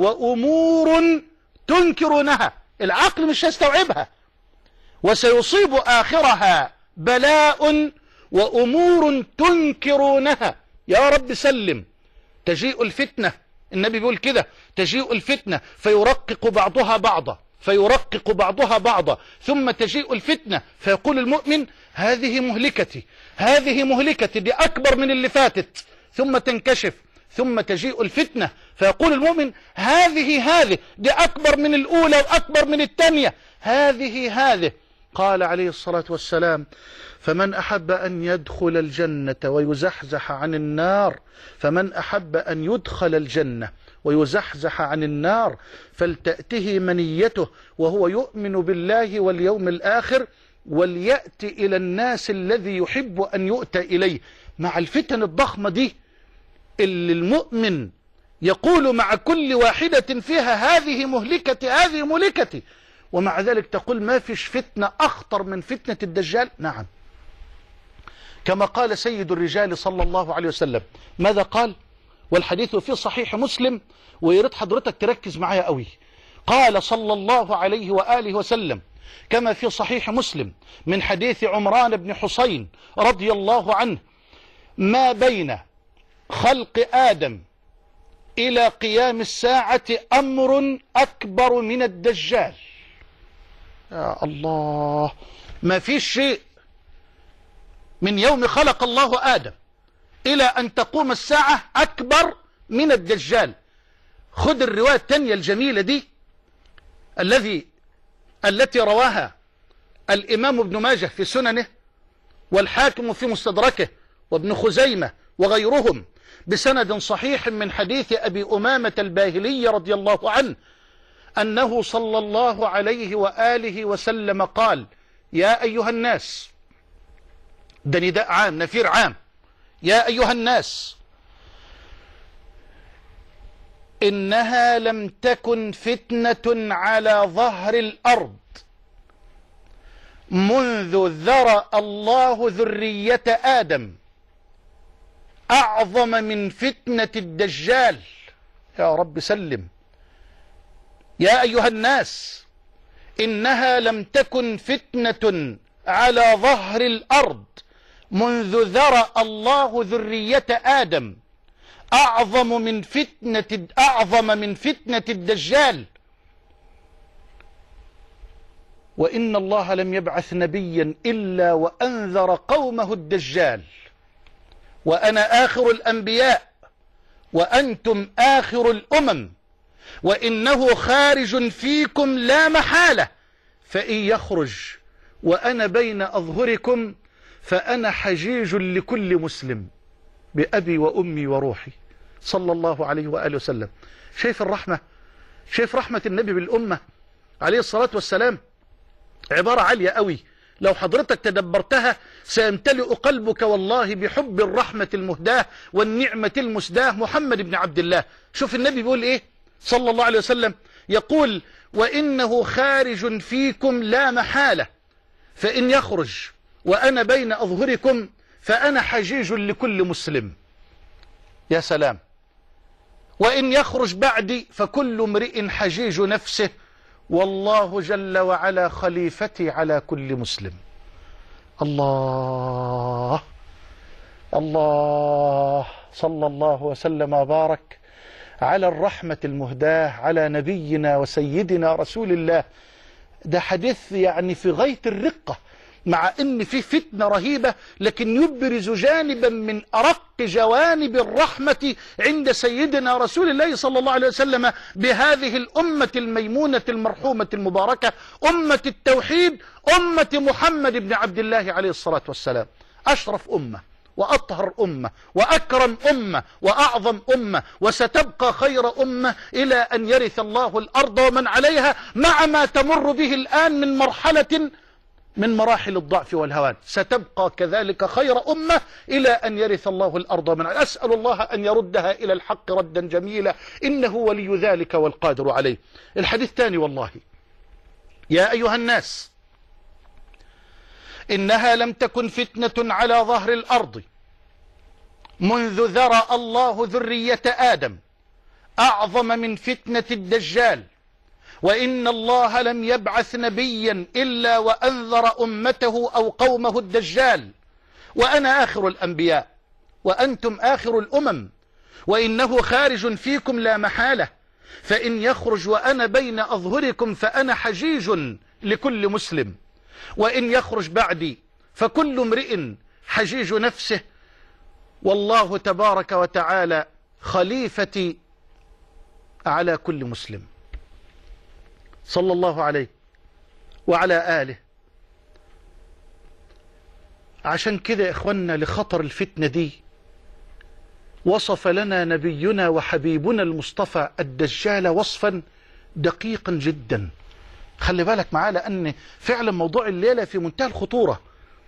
وأمور تنكرونها، العقل مش هيستوعبها، وسيصيب آخرها بلاء وأمور تنكرونها. يا رب سلم. تجيء الفتنة، النبي بيقول كده، تجيء الفتنة فيرقق بعضها بعضا فيرقق بعضها بعضا ثم تجيء الفتنة فيقول المؤمن هذه مهلكتي هذه مهلكتي، دي أكبر من اللي فاتت، ثم تنكشف، ثم تجيء الفتنة فيقول المؤمن هذه هذه دي أكبر من الأولى وأكبر من الثانية، هذه هذه. قال عليه الصلاة والسلام فمن أحب أن يدخل الجنة ويزحزح عن النار فمن أحب أن يدخل الجنة ويزحزح عن النار فلتأته منيته وهو يؤمن بالله واليوم الآخر وليأتي إلى الناس الذي يحب أن يؤتى إليه. مع الفتن الضخمة دي اللي المؤمن يقول مع كل واحدة فيها هذه مهلكتي هذه مهلكتي، ومع ذلك تقول ما فيش فتنة أخطر من فتنة الدجال. نعم، كما قال سيد الرجال صلى الله عليه وسلم. ماذا قال؟ والحديث في صحيح مسلم، ويريد حضرتك تركز معايا قوي. قال صلى الله عليه وآله وسلم كما في صحيح مسلم من حديث عمران بن حسين رضي الله عنه ما بين خلق آدم إلى قيام الساعة أمر أكبر من الدجال. يا الله، ما فيش شيء من يوم خلق الله آدم إلى أن تقوم الساعة أكبر من الدجال. خذ الرواية الثانية الجميلة دي الذي التي رواها الإمام ابن ماجه في سننه والحاكم في مستدركه وابن خزيمة وغيرهم بسند صحيح من حديث أبي أمامة الباهلي رضي الله عنه أنه صلى الله عليه وآله وسلم قال يا أيها الناس، ده نداء عام نفير عام، يا أيها الناس إنها لم تكن فتنة على ظهر الأرض منذ ذرأ الله ذرية آدم أعظم من فتنة الدجال. يا رب سلم. يا أيها الناس، إنها لم تكن فتنة على ظهر الأرض منذ ذرأ الله ذرية آدم أعظم من فتنة أعظم من فتنة الدجال. وإن الله لم يبعث نبيا إلا وأنذر قومه الدجال، وأنا آخر الأنبياء وأنتم آخر الأمم، وإنه خارج فيكم لا محالة، فإن يخرج وأنا بين أظهركم فأنا حجيج لكل مسلم بأبي وأمي وروحي، صلى الله عليه وآله وسلم. شايف الرحمة؟ شايف رحمة النبي بالأمة عليه الصلاة والسلام؟ عبارة عالية قوي، لو حضرتك تدبرتها سيمتلئ قلبك والله بحب الرحمة المهداة والنعمة المسداة محمد بن عبد الله. شوف النبي بيقول إيه صلى الله عليه وسلم، يقول: وإنه خارج فيكم لا محالة، فإن يخرج وأنا بين أظهركم فأنا حجيج لكل مسلم. يا سلام. وإن يخرج بعدي فكل امرئ حجيج نفسه، والله جل وعلا خليفتي على كل مسلم. الله الله، صلى الله وسلم وبارك على الرحمة المهداة على نبينا وسيدنا رسول الله. ده حديث يعني في غاية الرقة، مع ان في فتنة رهيبة، لكن يبرز جانبا من أرق جوانب الرحمة عند سيدنا رسول الله صلى الله عليه وسلم بهذه الأمة الميمونة المرحومة المباركة، أمة التوحيد، أمة محمد بن عبد الله عليه الصلاة والسلام. أشرف أمة وأطهر أمة وأكرم أمة وأعظم أمة، وستبقى خير أمة إلى أن يرث الله الأرض ومن عليها، مع ما تمر به الآن من مرحلة من مراحل الضعف والهوان، ستبقى كذلك خير أمة إلى أن يرث الله الأرض ومن عليها. أسأل الله أن يردها إلى الحق ردا جميلا، إنه ولي ذلك والقادر عليه. الحديث الثاني: والله يا أيها الناس، إنها لم تكن فتنة على ظهر الأرض منذ ذرأ الله ذرية آدم أعظم من فتنة الدجال، وإن الله لم يبعث نبيا إلا وأنذر أمته أو قومه الدجال، وأنا آخر الأنبياء وأنتم آخر الأمم، وإنه خارج فيكم لا محالة، فإن يخرج وأنا بين أظهركم فأنا حجيج لكل مسلم، وإن يخرج بعدي فكل امرئ حجيج نفسه، والله تبارك وتعالى خليفتي على كل مسلم، صلى الله عليه وعلى آله. عشان كده يا إخوانا، لخطر الفتنة دي وصف لنا نبينا وحبيبنا المصطفى الدجال وصفا دقيقا جدا. خلي بالك معاه، لأن فعلا موضوع الليلة في منتهى الخطورة.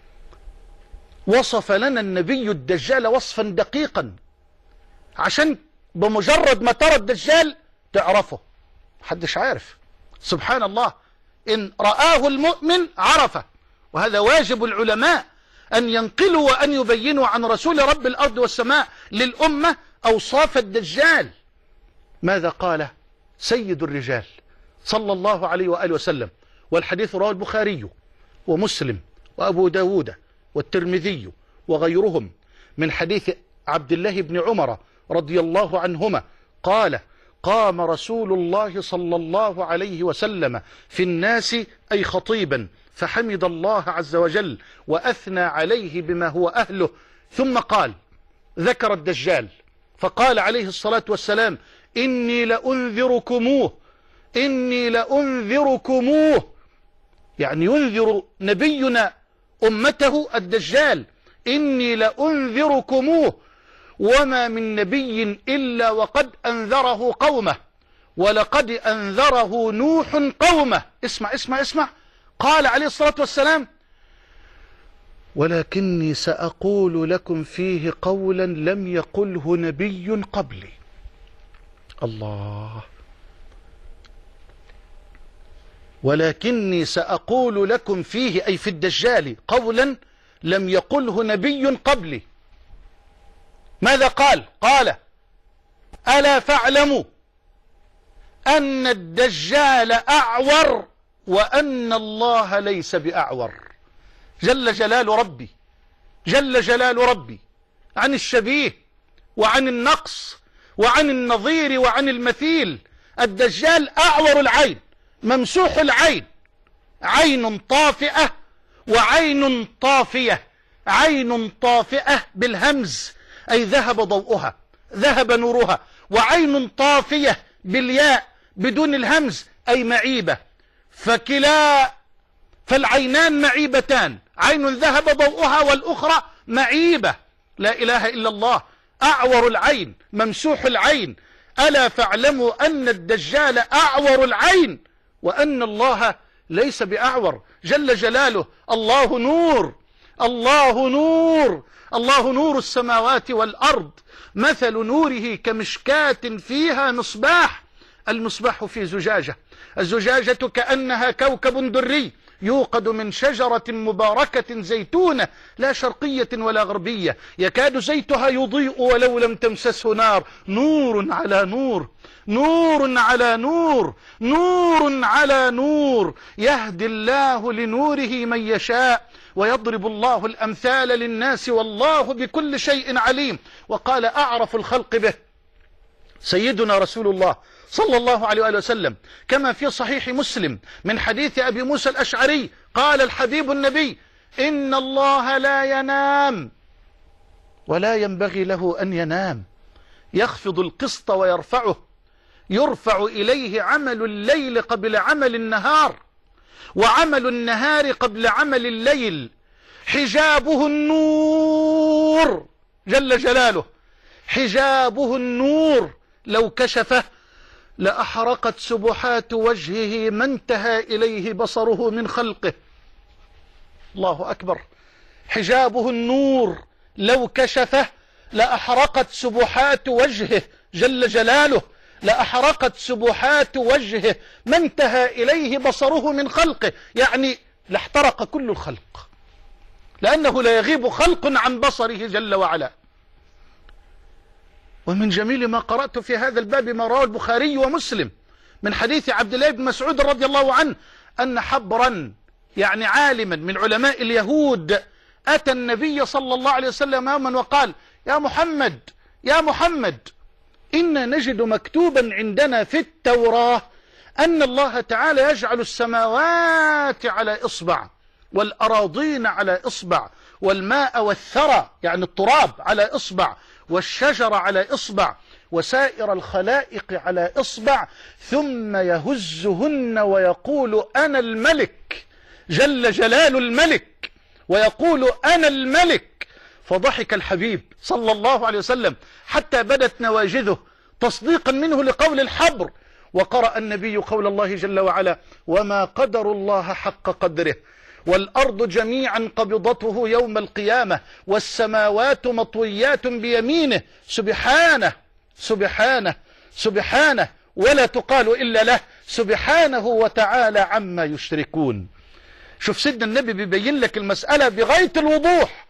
وصف لنا النبي الدجال وصفا دقيقا، عشان بمجرد ما ترى الدجال تعرفه. محدش عارف، سبحان الله، إن رآه المؤمن عرفه. وهذا واجب العلماء أن ينقلوا وأن يبينوا عن رسول رب الأرض والسماء للأمة أوصاف الدجال. ماذا قال سيد الرجال صلى الله عليه وآله وسلم؟ والحديث رواه البخاري ومسلم وأبو داود والترمذي وغيرهم من حديث عبد الله بن عمر رضي الله عنهما قال: قام رسول الله صلى الله عليه وسلم في الناس أي خطيبا، فحمد الله عز وجل وأثنى عليه بما هو أهله، ثم قال، ذكر الدجال فقال عليه الصلاة والسلام: إني لأنذركموه إني لأنذركموه، يعني ينذر نبينا أمته الدجال، إني لأنذركموه، وما من نبي إلا وقد أنذره قومه، ولقد أنذره نوح قومه. اسمع اسمع اسمع، قال عليه الصلاة والسلام: ولكني سأقول لكم فيه قولا لم يقله نبي قبلي. الله. ولكني سأقول لكم فيه، أي في الدجال، قولا لم يقله نبي قبلي. ماذا قال؟ قال: ألا فاعلموا أن الدجال أعور وأن الله ليس بأعور. جل جلال ربي، جل جلال ربي عن الشبيه وعن النقص وعن النظير وعن المثيل. الدجال أعور العين، ممسوح العين، عين طافئة وعين طافية. عين طافئة بالهمز أي ذهب ضوءها، ذهب نورها، وعين طافية بالياء بدون الهمز أي معيبة. فكلا فالعينان معيبتان، عين ذهب ضوءها والأخرى معيبة. لا إله إلا الله. أعور العين، ممسوح العين. ألا فاعلموا أن الدجال أعور العين وأن الله ليس بأعور. جل جلاله. الله نور، الله نور، الله نور السماوات والأرض. مثل نوره كمشكاة فيها مصباح. المصباح في زجاجة، الزجاجة كأنها كوكب دري يوقد من شجرة مباركة زيتونة لا شرقية ولا غربية، يكاد زيتها يضيء ولو لم تمسسه نار. نور على نور، نور على نور، نور على نور، يهدي الله لنوره من يشاء ويضرب الله الأمثال للناس والله بكل شيء عليم. وقال أعرف الخلق به سيدنا رسول الله صلى الله عليه وآله وسلم، كما في صحيح مسلم من حديث أبي موسى الأشعري قال الحبيب النبي: إن الله لا ينام ولا ينبغي له أن ينام، يخفض القسط ويرفعه، يرفع إليه عمل الليل قبل عمل النهار، وعمل النهار قبل عمل الليل، حجابه النور جل جلاله، حجابه النور، لو كشفه لأحرقت سبحات وجهه ما انتهى إليه بصره من خلقه. الله أكبر. حجابه النور، لو كشفه لأحرقت سبحات وجهه جل جلاله، لأحرقت سبحات وجهه ما انتهى إليه بصره من خلقه، يعني لاحترق كل الخلق، لأنه لا يغيب خلق عن بصره جل وعلا. ومن جميل ما قرأت في هذا الباب ما رواه البخاري ومسلم من حديث عبد الله بن مسعود رضي الله عنه أن حبرا، يعني عالما من علماء اليهود، أتى النبي صلى الله عليه وسلم يوما وقال: يا محمد، يا محمد، إنا نجد مكتوبا عندنا في التوراة أن الله تعالى يجعل السماوات على إصبع، والأراضين على إصبع، والماء والثرى يعني التراب على إصبع، والشجر على إصبع، وسائر الخلائق على إصبع، ثم يهزهن ويقول أنا الملك جل جلال الملك، ويقول أنا الملك. فضحك الحبيب صلى الله عليه وسلم حتى بدت نواجذه تصديقا منه لقول الحبر. وقرأ النبي قول الله جل وعلا: وما قدر الله حق قدره، والأرض جميعا قبضته يوم القيامة، والسماوات مطويات بيمينه، سبحانه سبحانه سبحانه، ولا تقال إلا له، سبحانه وتعالى عما يشركون. شوف سيدنا النبي بيبين لك المسألة بغاية الوضوح.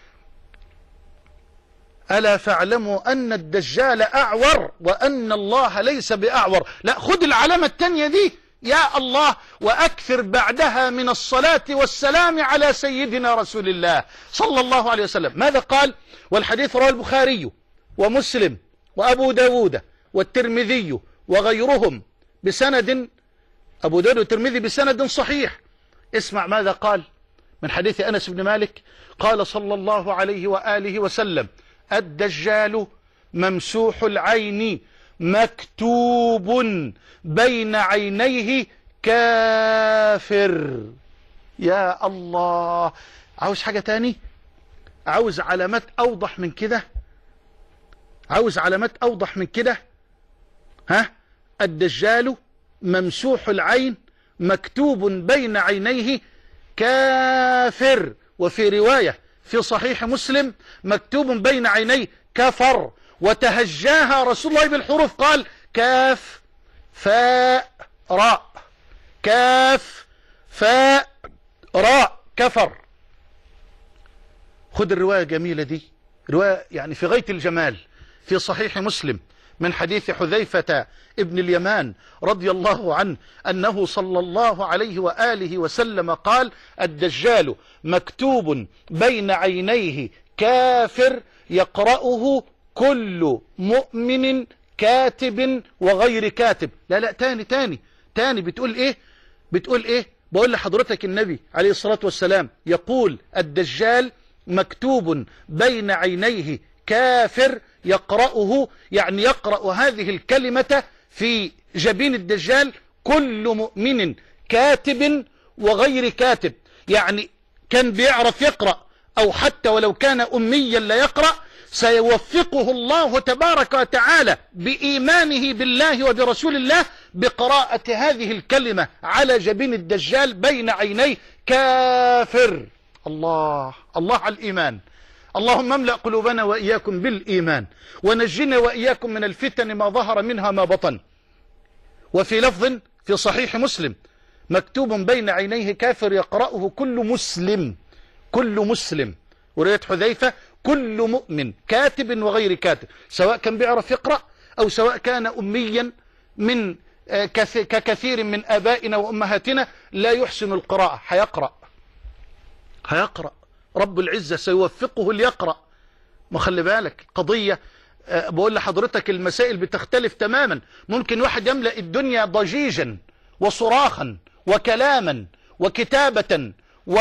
ألا فاعلموا أن الدجال أعور وأن الله ليس بأعور. لا، خد العلامة التانية دي يا الله، وأكثر بعدها من الصلاة والسلام على سيدنا رسول الله صلى الله عليه وسلم. ماذا قال؟ والحديث رواه البخاري ومسلم وأبو داود والترمذي وغيرهم بسند، أبو داود والترمذي بسند صحيح. اسمع ماذا قال من حديث أنس بن مالك قال صلى الله عليه وآله وسلم: الدجال ممسوح العين مكتوب بين عينيه كافر. يا الله، عاوز حاجة تاني؟ عاوز علامات أوضح من كده؟ عاوز علامات أوضح من كده؟ ها؟ الدجال ممسوح العين مكتوب بين عينيه كافر، وفي رواية في صحيح مسلم مكتوب بين عينيه كفر، وتهجاها رسول الله بالحروف قال: كاف فاء راء، كاف فاء راء، كفر. خد الرواية الجميلة دي، رواية يعني في غاية الجمال، في صحيح مسلم من حديث حذيفة ابن اليمان رضي الله عنه أنه صلى الله عليه وآله وسلم قال: الدجال مكتوب بين عينيه كافر يقرأه كل مؤمن كاتب وغير كاتب. لا لا تاني تاني تاني بتقول ايه؟ بتقول ايه؟ بقول لحضرتك النبي عليه الصلاة والسلام يقول: الدجال مكتوب بين عينيه كافر يقرأه، يعني يقرأ هذه الكلمة في جبين الدجال كل مؤمن كاتب وغير كاتب. يعني كان بيعرف يقرأ أو حتى ولو كان أميا لا يقرأ، سيوفقه الله تبارك وتعالى بإيمانه بالله وبرسول الله بقراءة هذه الكلمة على جبين الدجال بين عينيه كافر. الله الله على الإيمان. اللهم املأ قلوبنا وإياكم بالإيمان، ونجنا وإياكم من الفتن ما ظهر منها ما بطن. وفي لفظ في صحيح مسلم: مكتوب بين عينيه كافر يقرأه كل مسلم، كل مسلم. ورواية حذيفة: كل مؤمن كاتب وغير كاتب، سواء كان بيعرف يقرأ أو سواء كان أميا من ككثير من آبائنا وأمهاتنا لا يحسن القراءة. هيقرأ هيقرأ رب العزة سيوفقه ليقرأ. ما خلي بالك قضية، بقول لحضرتك المسائل بتختلف تماما. ممكن واحد يملأ الدنيا ضجيجا وصراخا وكلاما وكتابة،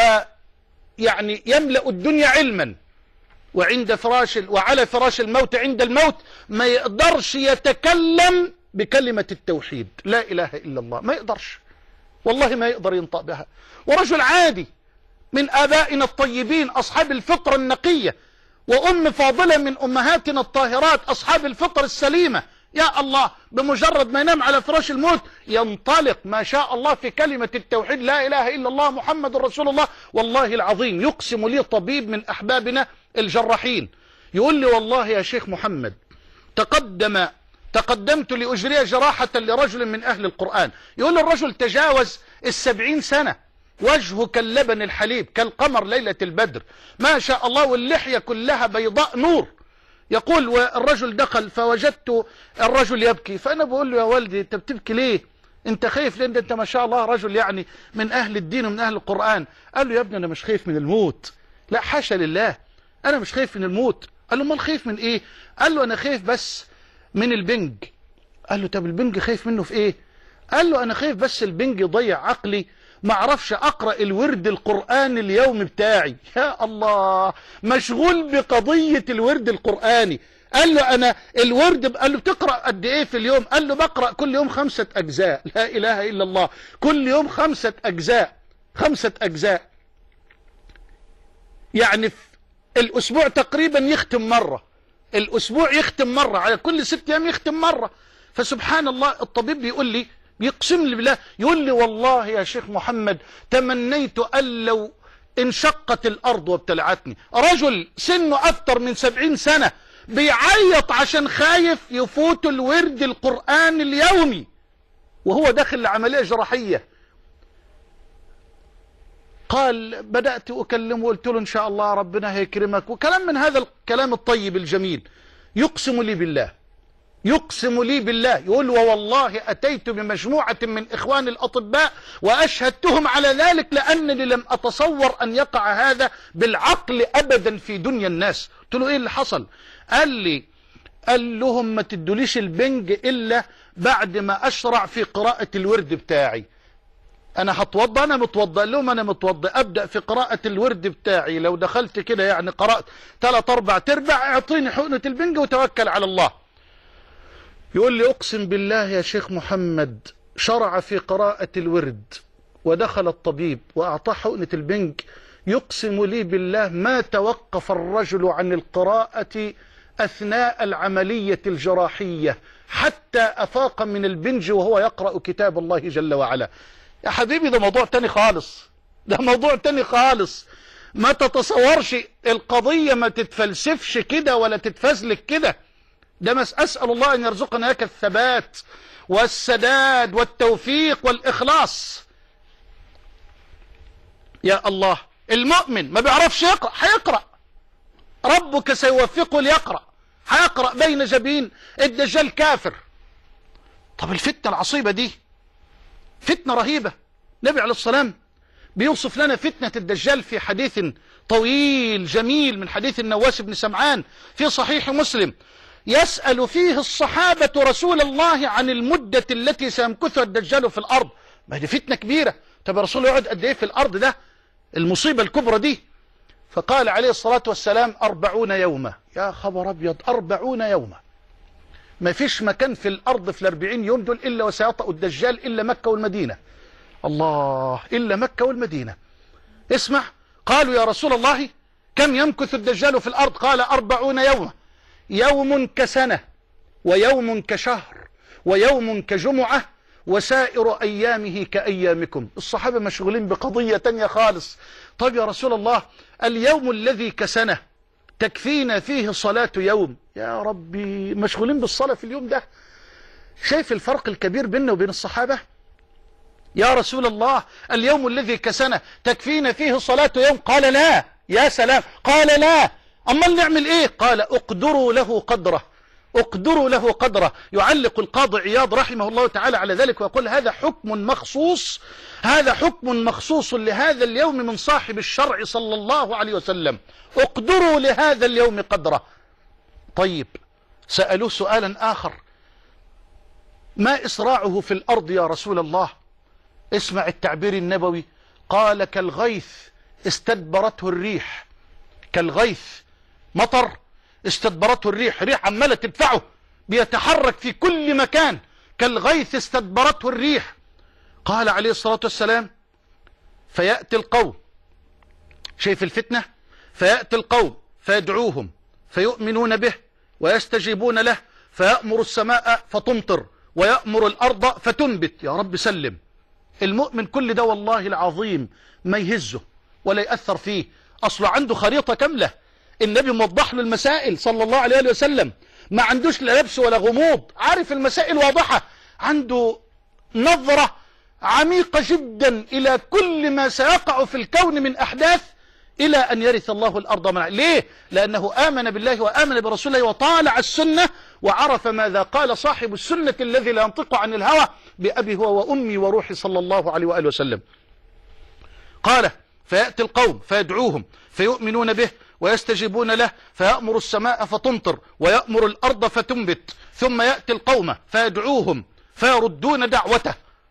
ويعني يملأ الدنيا علما، وعند فراش وعلى فراش الموت عند الموت ما يقدرش يتكلم بكلمة التوحيد لا إله إلا الله، ما يقدرش، والله ما يقدر ينطق بها. ورجل عادي من آبائنا الطيبين أصحاب الفطرة النقية، وأم فاضلة من أمهاتنا الطاهرات أصحاب الفطر السليمة، يا الله بمجرد ما ينام على فراش الموت ينطلق ما شاء الله في كلمة التوحيد لا إله إلا الله محمد رسول الله. والله العظيم يقسم لي طبيب من أحبابنا الجراحين يقول لي: والله يا شيخ محمد تقدم تقدمت لأجري جراحة لرجل من أهل القرآن. يقول لي الرجل تجاوز السبعين سنة، وجهه كاللبن الحليب كالقمر ليلة البدر ما شاء الله، واللحية كلها بيضاء نور. يقول: والرجل دخل فوجدت الرجل يبكي، فأنا بقول له: يا والدي أنت بتبكي ليه؟ أنت خايف لأن أنت ما شاء الله رجل يعني من أهل الدين ومن أهل القرآن. قال له: يا ابني أنا مش خايف من الموت، لا حاشا لله، أنا مش خايف من الموت. قال له: ما الخايف من إيه؟ قال له: أنا خايف بس من البنج. قال له: طب البنج خايف منه في إيه؟ قال له: أنا خايف بس البنج يضيع عقلي، ما اعرفش اقرأ الورد القرآني اليوم بتاعي. يا الله مشغول بقضية الورد القرآني. قال له: انا الورد، قال له: بتقرأ قد ايه في اليوم؟ قال له: بقرأ كل يوم خمسة اجزاء. لا اله الا الله، كل يوم خمسة اجزاء، خمسة اجزاء، يعني في الاسبوع تقريبا يختم مرة، الاسبوع يختم مرة، على كل ست ايام يختم مرة. فسبحان الله الطبيب بيقول لي، يقسم لي بالله، يقول لي: والله يا شيخ محمد تمنيت أن لو انشقت الأرض وابتلعتني. رجل سنه أكثر من سبعين سنة بيعيط عشان خايف يفوت الورد القرآن اليومي وهو داخل لعملية جراحية. قال: بدأت أكلمه وقلت له: إن شاء الله ربنا هيكرمك، وكلام من هذا الكلام الطيب الجميل. يقسم لي بالله، يقسم لي بالله، يقول: ووالله أتيت بمجموعة من إخوان الأطباء وأشهدتهم على ذلك، لأنني لم أتصور أن يقع هذا بالعقل أبدا في دنيا الناس. قلت له: إيه اللي حصل؟ قال لي: قال لهم ما تدوليش البنج إلا بعد ما أشرع في قراءة الورد بتاعي. أنا هتوضى، أنا متوضى. لهم أنا متوضى، أبدأ في قراءة الورد بتاعي، لو دخلت كده يعني قرأت ثلاث أربع تربع اعطيني حقنة البنج وتوكل على الله. يقول لي: أقسم بالله يا شيخ محمد شرع في قراءة الورد ودخل الطبيب وأعطاه حقنة البنج، يقسم لي بالله ما توقف الرجل عن القراءة أثناء العملية الجراحية حتى أفاق من البنج وهو يقرأ كتاب الله جل وعلا. يا حبيبي ده موضوع تاني خالص، ده موضوع تاني خالص. ما تتصورش القضية، ما تتفلسفش كده ولا تتفزلك كده. ده مس أسأل الله أن يرزقنا لك الثبات والسداد والتوفيق والإخلاص. يا الله، المؤمن ما بيعرفش يقرأ، هيقرأ، ربك سيوفقه ليقرأ، هيقرأ بين جبين الدجال كافر. طب الفتنة العصيبة دي فتنة رهيبة. النبي عليه الصلاة والسلام بيوصف لنا فتنة الدجال في حديث طويل جميل من حديث النواس بن سمعان في صحيح مسلم، يسأل فيه الصحابة رسول الله عن المدة التي سيمكثها الدجال في الأرض. ما دي فتنة كبيرة. طب الرسول يقعد قد ايه في الأرض؟ ده المصيبة الكبرى دي. فقال عليه الصلاة والسلام أربعون يوما. يا خبر أبيض، أربعون يوما. ما فيش مكان في الأرض في الأربعين يوم دول إلا وسيطأ الدجال إلا مكة والمدينة. الله، إلا مكة والمدينة. اسمع، قالوا يا رسول الله كم يمكث الدجال في الأرض؟ قال أربعون يوما، يوم كسنة ويوم كشهر ويوم كجمعة وسائر أيامه كأيامكم. الصحابة مشغولين بقضية تانية خالص. طيب يا رسول الله، اليوم الذي كسنة تكفينا فيه صلاة يوم. يا ربي، مشغولين بالصلاة في اليوم ده. شايف الفرق الكبير بيننا وبين الصحابة؟ يا رسول الله، اليوم الذي كسنة تكفينا فيه صلاة يوم. قال لا. يا سلام، قال لا. أما نعمل إيه؟ قال اقدروا له قدره، اقدروا له قدره. يعلق القاضي عياض رحمه الله تعالى على ذلك ويقول هذا حكم مخصوص، هذا حكم مخصوص لهذا اليوم من صاحب الشرع صلى الله عليه وسلم. اقدروا لهذا اليوم قدره. طيب، سألوه سؤالا آخر، ما إسراعه في الأرض يا رسول الله؟ اسمع التعبير النبوي. قال كالغيث استدبرته الريح. كالغيث، مطر استدبرته الريح، ريح عمالة تدفعه بيتحرك في كل مكان. كالغيث استدبرته الريح. قال عليه الصلاة والسلام فيأتي القوم، شايف الفتنة؟ فيأتي القوم فيدعوهم فيؤمنون به ويستجيبون له، فيأمر السماء فتمطر ويأمر الأرض فتنبت. يا رب سلم. المؤمن كل ده والله العظيم ما يهزه ولا يأثر فيه، أصله عنده خريطة كاملة. النبي موضح له المسائل صلى الله عليه وسلم، ما عندوش لا لبس ولا غموض، عارف المسائل واضحة، عنده نظرة عميقة جدا إلى كل ما سيقع في الكون من أحداث إلى أن يرث الله الأرض من. ليه؟ لأنه آمن بالله وآمن برسوله وطالع السنة وعرف ماذا قال صاحب السنة الذي لا ينطق عن الهوى بأبي هو وأمي وروحي صلى الله عليه وآله وسلم. قال فيأتي القوم فيدعوهم فيؤمنون به ويستجيبون له، فيأمر السماء فتمطر ويأمر الأرض فتنبت، ثم يأتي القوم فيدعوهم فيردون دعوته،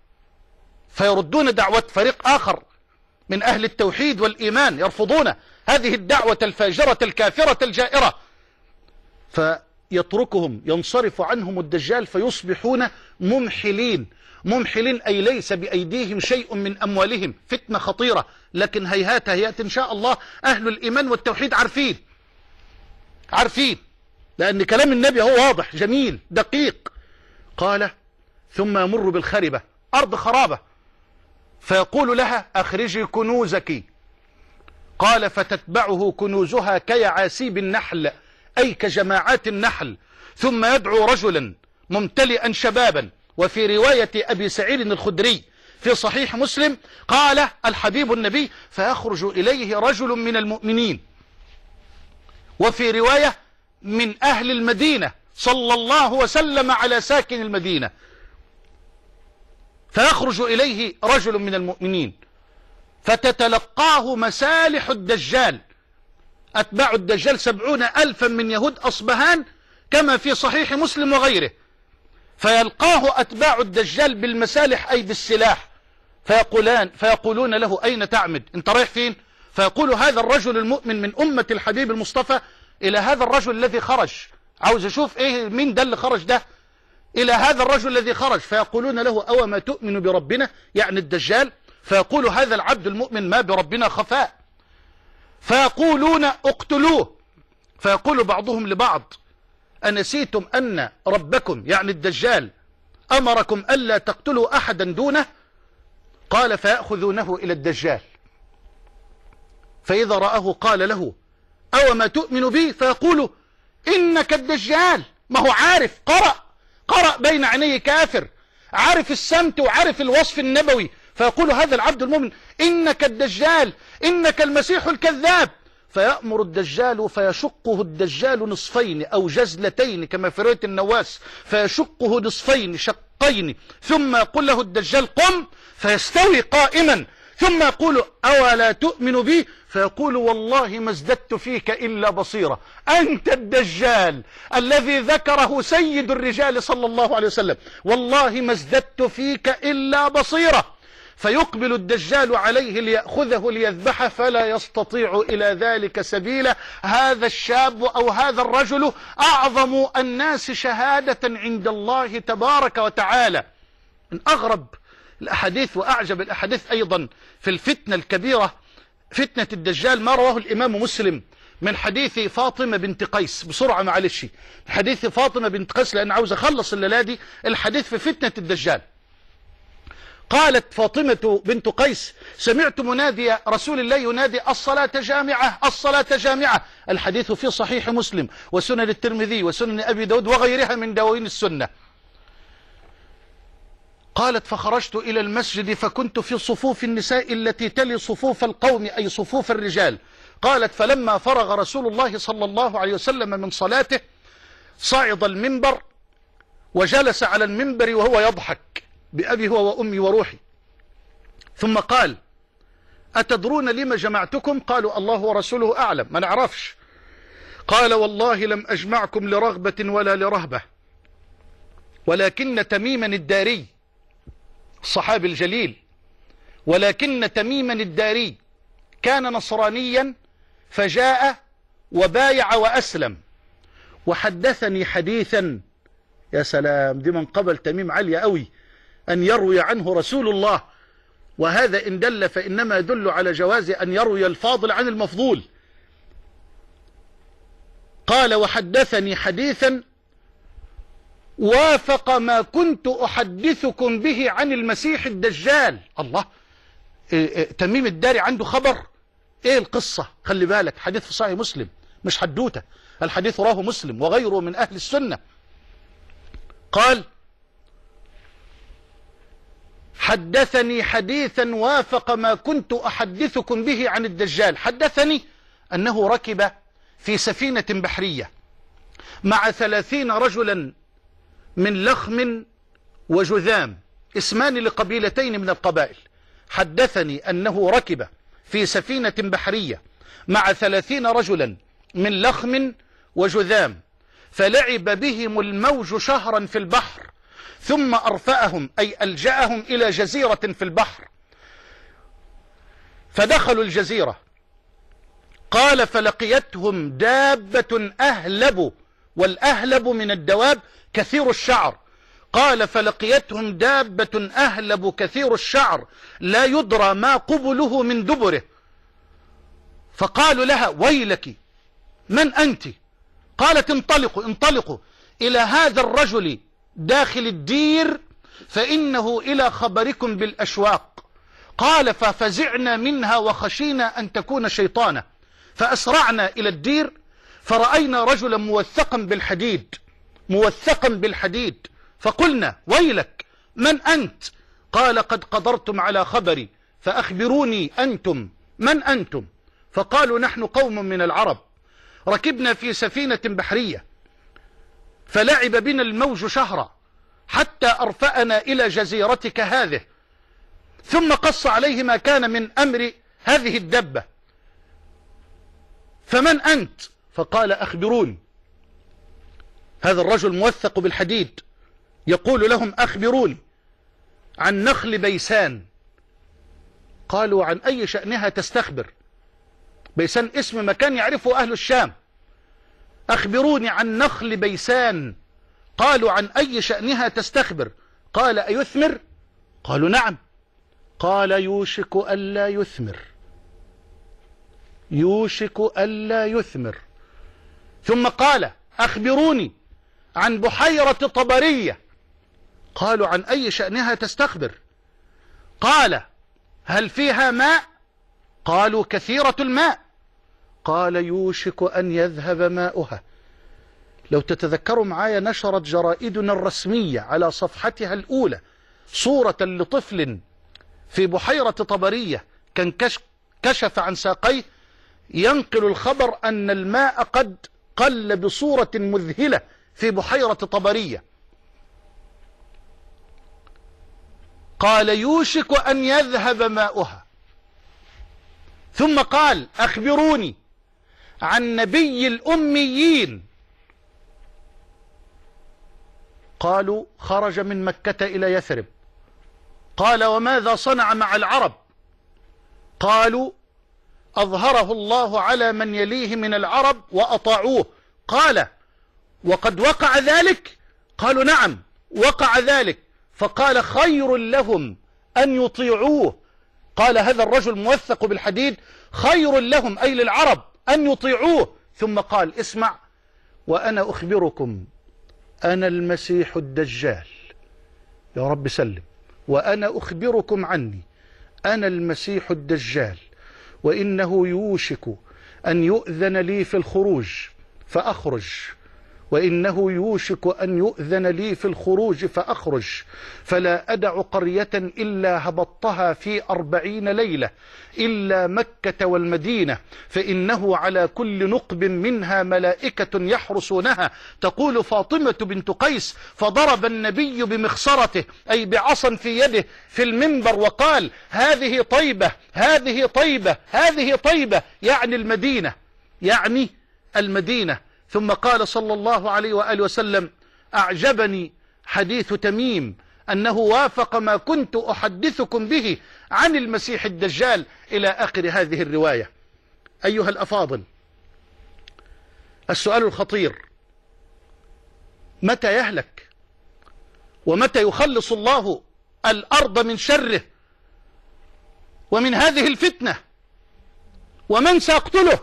فيردون دعوة فريق آخر من أهل التوحيد والإيمان يرفضون هذه الدعوة الفاجرة الكافرة الجائرة، فيتركهم ينصرف عنهم الدجال فيصبحون ممحلين. ممحلين أي ليس بأيديهم شيء من أموالهم. فتنة خطيرة، لكن هيهات هيهات إن شاء الله أهل الإيمان والتوحيد عارفين عارفين لأن كلام النبي هو واضح جميل دقيق. قال ثم يمر بالخربة، أرض خرابة، فيقول لها أخرجي كنوزك. قال فتتبعه كنوزها كيعاسيب النحل، أي كجماعات النحل. ثم يدعو رجلا ممتلئا شبابا. وفي رواية أبي سعيد الخدري في صحيح مسلم قال الحبيب النبي فيخرج إليه رجل من المؤمنين، وفي رواية من أهل المدينة صلى الله وسلم على ساكن المدينة. فيخرج إليه رجل من المؤمنين فتتلقاه مسالح الدجال. أتباع الدجال سبعون ألفا من يهود أصبهان كما في صحيح مسلم وغيره. فيلقاه أتباع الدجال بالمسالح أي بالسلاح، فيقولان فيقولون له أين تعمد؟ أنت رايح فين؟ فيقول هذا الرجل المؤمن من أمة الحبيب المصطفى إلى هذا الرجل الذي خرج، عاوز أشوف إيه مين ده اللي خرج ده، إلى هذا الرجل الذي خرج. فيقولون له أو ما تؤمن بربنا، يعني الدجال. فيقول هذا العبد المؤمن ما بربنا خفاء. فيقولون اقتلوه. فيقول بعضهم لبعض أنسيتم أن ربكم يعني الدجال أمركم ألا تقتلوا أحدا دونه؟ قال فيأخذونه إلى الدجال، فإذا رآه قال له أو ما تؤمن بي؟ فيقول إنك الدجال ما هو عارف، قرأ قرأ بين عينيه كافر، عارف السمت وعارف الوصف النبوي، فيقول هذا العبد المؤمن إنك الدجال، إنك المسيح الكذاب، فيأمر الدجال فيشقه الدجال نصفين أو جزلتين كما في رواية النواس، فيشقه نصفين شقين، ثم يقول له الدجال قم، فيستوي قائما، ثم يقول أولا تؤمن بي، فيقول والله ما ازددت فيك إلا بصيرة، أنت الدجال الذي ذكره سيد الرجال صلى الله عليه وسلم، والله ما ازددت فيك إلا بصيرة. فيقبل الدجال عليه ليأخذه ليذبحه، فلا يستطيع إلى ذلك سبيلا. هذا الشاب أو هذا الرجل أعظم الناس شهادة عند الله تبارك وتعالى. من أغرب الأحاديث وأعجب الأحاديث أيضا في الفتنة الكبيرة، فتنة الدجال، ما رواه الإمام مسلم من حديث فاطمة بنت قيس. بسرعة معلش، حديث فاطمة بنت قيس لأن عاوز أخلص الليلة دي الحديث في فتنة الدجال. قالت فاطمة بنت قيس سمعت منادي رسول الله ينادي الصلاة جامعة الصلاة جامعة. الحديث في صحيح مسلم وسنن الترمذي وسنن أبي داود وغيرها من دواوين السنة. قالت فخرجت إلى المسجد فكنت في صفوف النساء التي تلي صفوف القوم أي صفوف الرجال. قالت فلما فرغ رسول الله صلى الله عليه وسلم من صلاته صعد المنبر وجلس على المنبر وهو يضحك بأبي هو وأمي وروحي، ثم قال أتدرون لما جمعتكم؟ قالوا الله ورسوله أعلم، ما نعرفش. قال والله لم أجمعكم لرغبة ولا لرهبة، ولكن تميما الداري الصحابي الجليل، ولكن تميما الداري كان نصرانيا فجاء وبايع وأسلم وحدثني حديثا. يا سلام، دي من قبل تميم عالية قوي أن يروي عنه رسول الله، وهذا إن دل فإنما يدل على جواز أن يروي الفاضل عن المفضول. قال وحدثني حديثا وافق ما كنت أحدثكم به عن المسيح الدجال. الله، إيه إيه تميم الداري عنده خبر؟ ايه القصة؟ خلي بالك، حديث في صحيح مسلم مش حدوته، الحديث راه مسلم وغيره من أهل السنة. قال حدثني حديثا وافق ما كنت أحدثكم به عن الدجال. حدثني أنه ركب في سفينة بحرية مع ثلاثين رجلا من لخم وجذام، اسمان لقبيلتين من القبائل. حدثني أنه ركب في سفينة بحرية مع ثلاثين رجلا من لخم وجذام، فلعب بهم الموج شهرا في البحر، ثم أرفأهم أي ألجأهم إلى جزيرة في البحر، فدخلوا الجزيرة. قال فلقيتهم دابة أهلب، والأهلب من الدواب كثير الشعر. قال فلقيتهم دابة أهلب كثير الشعر لا يدرى ما قبله من دبره، فقالوا لها ويلك من أنت؟ قالت انطلقوا انطلقوا إلى هذا الرجل داخل الدير فإنه إلى خبركم بالأشواق. قال ففزعنا منها وخشينا أن تكون شيطانا، فأسرعنا إلى الدير فرأينا رجلا موثقا بالحديد موثقا بالحديد فقلنا ويلك من أنت؟ قال قد قدرتم على خبري فأخبروني أنتم من أنتم؟ فقالوا نحن قوم من العرب ركبنا في سفينة بحرية فلعب بنا الموج شهرا حتى أرفأنا إلى جزيرتك هذه. ثم قص عليه ما كان من أمر هذه الدبة. فمن أنت؟ فقال أخبروني. هذا الرجل موثق بالحديد يقول لهم أخبروني عن نخل بيسان. قالوا عن أي شأنها تستخبر؟ بيسان اسم مكان يعرفه أهل الشام. أخبروني عن نخل بيسان. قالوا عن أي شأنها تستخبر؟ قال أيثمر؟ قالوا نعم. قال يوشك ألا يثمر يوشك ألا يثمر. ثم قال أخبروني عن بحيرة طبرية. قالوا عن أي شأنها تستخبر؟ قال هل فيها ماء؟ قالوا كثيرة الماء. قال يوشك أن يذهب ماؤها لو تتذكروا معايا نشرت جرائدنا الرسمية على صفحتها الأولى صورة لطفل في بحيرة طبرية كان كشف عن ساقيه ينقل الخبر أن الماء قد قل بصورة مذهلة في بحيرة طبرية. قال يوشك أن يذهب ماؤها، ثم قال أخبروني عن نبي الأميين. قالوا خرج من مكة إلى يثرب. قال وماذا صنع مع العرب؟ قالوا أظهره الله على من يليه من العرب وأطاعوه. قال وقد وقع ذلك؟ قالوا نعم وقع ذلك. فقال خير لهم أن يطيعوه. قال هذا الرجل موثق بالحديد خير لهم أي للعرب أن يطيعوه. ثم قال اسمع وأنا أخبركم أنا المسيح الدجال. يا رب سلم. وأنا أخبركم عني أنا المسيح الدجال، وإنه يوشك أن يؤذن لي في الخروج فأخرج، وإنه يوشك أن يؤذن لي في الخروج فأخرج، فلا أدع قرية إلا هبطتها في أربعين ليلة إلا مكة والمدينة، فإنه على كل نقب منها ملائكة يحرسونها. تقول فاطمة بنت قيس فضرب النبي بمخصرته أي بعصا في يده في المنبر وقال هذه طيبة هذه طيبة هذه طيبة، يعني المدينة يعني المدينة. ثم قال صلى الله عليه وآله وسلم أعجبني حديث تميم أنه وافق ما كنت أحدثكم به عن المسيح الدجال إلى آخر هذه الرواية. أيها الأفاضل، السؤال الخطير متى يهلك ومتى يخلص الله الأرض من شره ومن هذه الفتنة؟ ومن سيقتله؟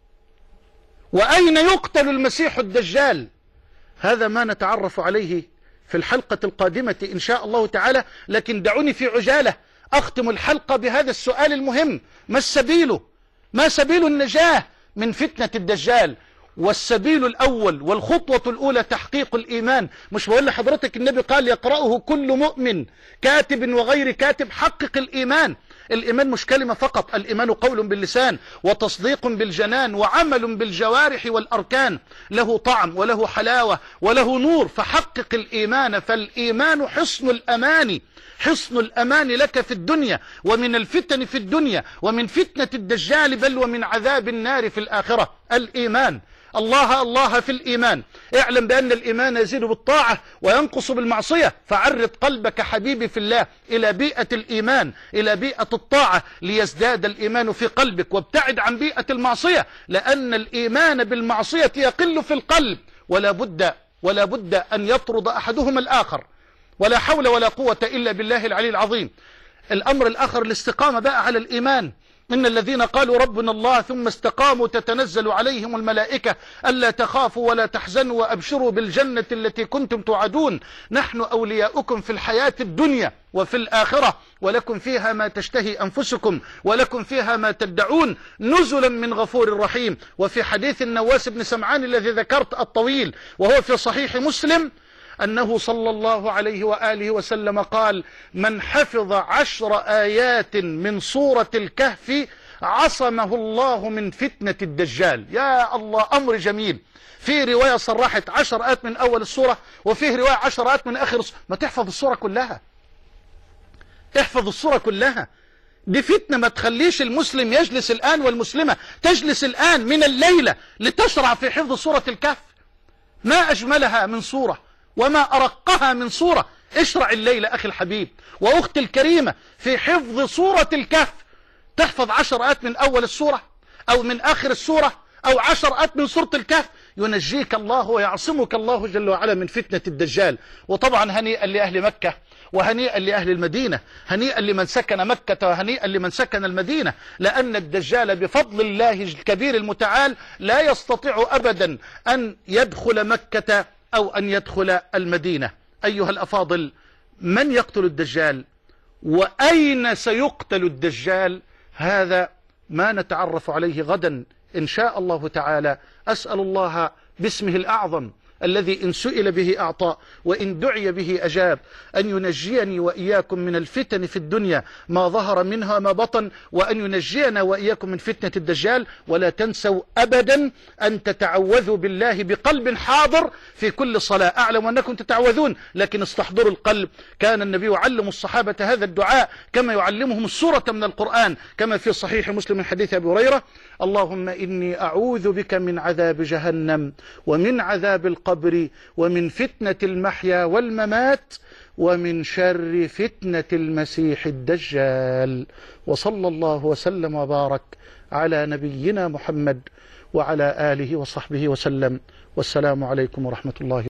وأين يقتل المسيح الدجال؟ هذا ما نتعرف عليه في الحلقة القادمة إن شاء الله تعالى. لكن دعوني في عجالة أختم الحلقة بهذا السؤال المهم: ما السبيل ما سبيل النجاة من فتنة الدجال؟ والسبيل الأول والخطوة الأولى تحقيق الإيمان. مش بقول لحضرتك النبي قال يقرأه كل مؤمن كاتب وغير كاتب؟ حقق الإيمان. الإيمان مش كلمة فقط، الإيمان قول باللسان وتصديق بالجنان وعمل بالجوارح والأركان، له طعم وله حلاوة وله نور. فحقق الإيمان، فالإيمان حصن الأمان، حصن الأمان لك في الدنيا ومن الفتن في الدنيا ومن فتنة الدجال بل ومن عذاب النار في الآخرة. الإيمان. الله الله في الإيمان. اعلم بأن الإيمان يزيد بالطاعة وينقص بالمعصية، فعرض قلبك حبيبي في الله إلى بيئة الإيمان، إلى بيئة الطاعة ليزداد الإيمان في قلبك، وابتعد عن بيئة المعصية، لأن الإيمان بالمعصية يقل في القلب، ولا بد ولا بد أن يطرد أحدهما الآخر. ولا حول ولا قوة إلا بالله العلي العظيم. الأمر الآخر الاستقامة بقى على الإيمان. إن الذين قالوا ربنا الله ثم استقاموا تتنزل عليهم الملائكة ألا تخافوا ولا تحزنوا وأبشروا بالجنة التي كنتم توعدون، نحن أولياؤكم في الحياة الدنيا وفي الآخرة، ولكم فيها ما تشتهي أنفسكم ولكم فيها ما تدعون نزلا من غفور رحيم. وفي حديث النواس بن سمعان الذي ذكرت الطويل وهو في صحيح مسلم أنه صلى الله عليه وآله وسلم قال: من حفظ عشر آيات من سورة الكهف عصمه الله من فتنة الدجال. يا الله، أمر جميل. في رواية صرحت عشر آيات من أول السورة، وفيه رواية عشر آيات من آخر السورة. ما تحفظ السورة كلها، احفظ السورة كلها. دي فتنة ما تخليش المسلم يجلس الآن والمسلمة تجلس الآن من الليلة لتشرع في حفظ سورة الكهف. ما أجملها من سورة وما أرقها من صورة. اشرع الليلة أخي الحبيب وأختي الكريمة في حفظ سورة الكهف. تحفظ عشر آيات من أول السورة أو من آخر السورة أو عشر آيات من سورة الكهف، ينجيك الله ويعصمك الله جل وعلا من فتنة الدجال. وطبعا هنيئا لأهل مكة وهنيئا لأهل المدينة، هنيئا لمن سكن مكة وهنيئا لمن سكن المدينة، لأن الدجال بفضل الله الكبير المتعال لا يستطيع أبدا أن يدخل مكة أو أن يدخل المدينة. أيها الأفاضل، من يقتل الدجال وأين سيقتل الدجال؟ هذا ما نتعرف عليه غدا إن شاء الله تعالى. أسأل الله باسمه الأعظم الذي إن سئل به أعطى وإن دعي به أجاب، أن ينجيني وإياكم من الفتن في الدنيا ما ظهر منها ما بطن، وأن ينجينا وإياكم من فتنة الدجال. ولا تنسوا أبدا أن تتعوذوا بالله بقلب حاضر في كل صلاة. أعلم أنكم تتعوذون لكن استحضروا القلب. كان النبي يعلم الصحابة هذا الدعاء كما يعلمهم السورة من القرآن، كما في صحيح مسلم من حديث أبي هريرة: اللهم إني أعوذ بك من عذاب جهنم ومن عذاب القبر ومن فتنة المحيا والممات ومن شر فتنة المسيح الدجال. وصلى الله وسلم وبارك على نبينا محمد وعلى آله وصحبه وسلم. والسلام عليكم ورحمة الله.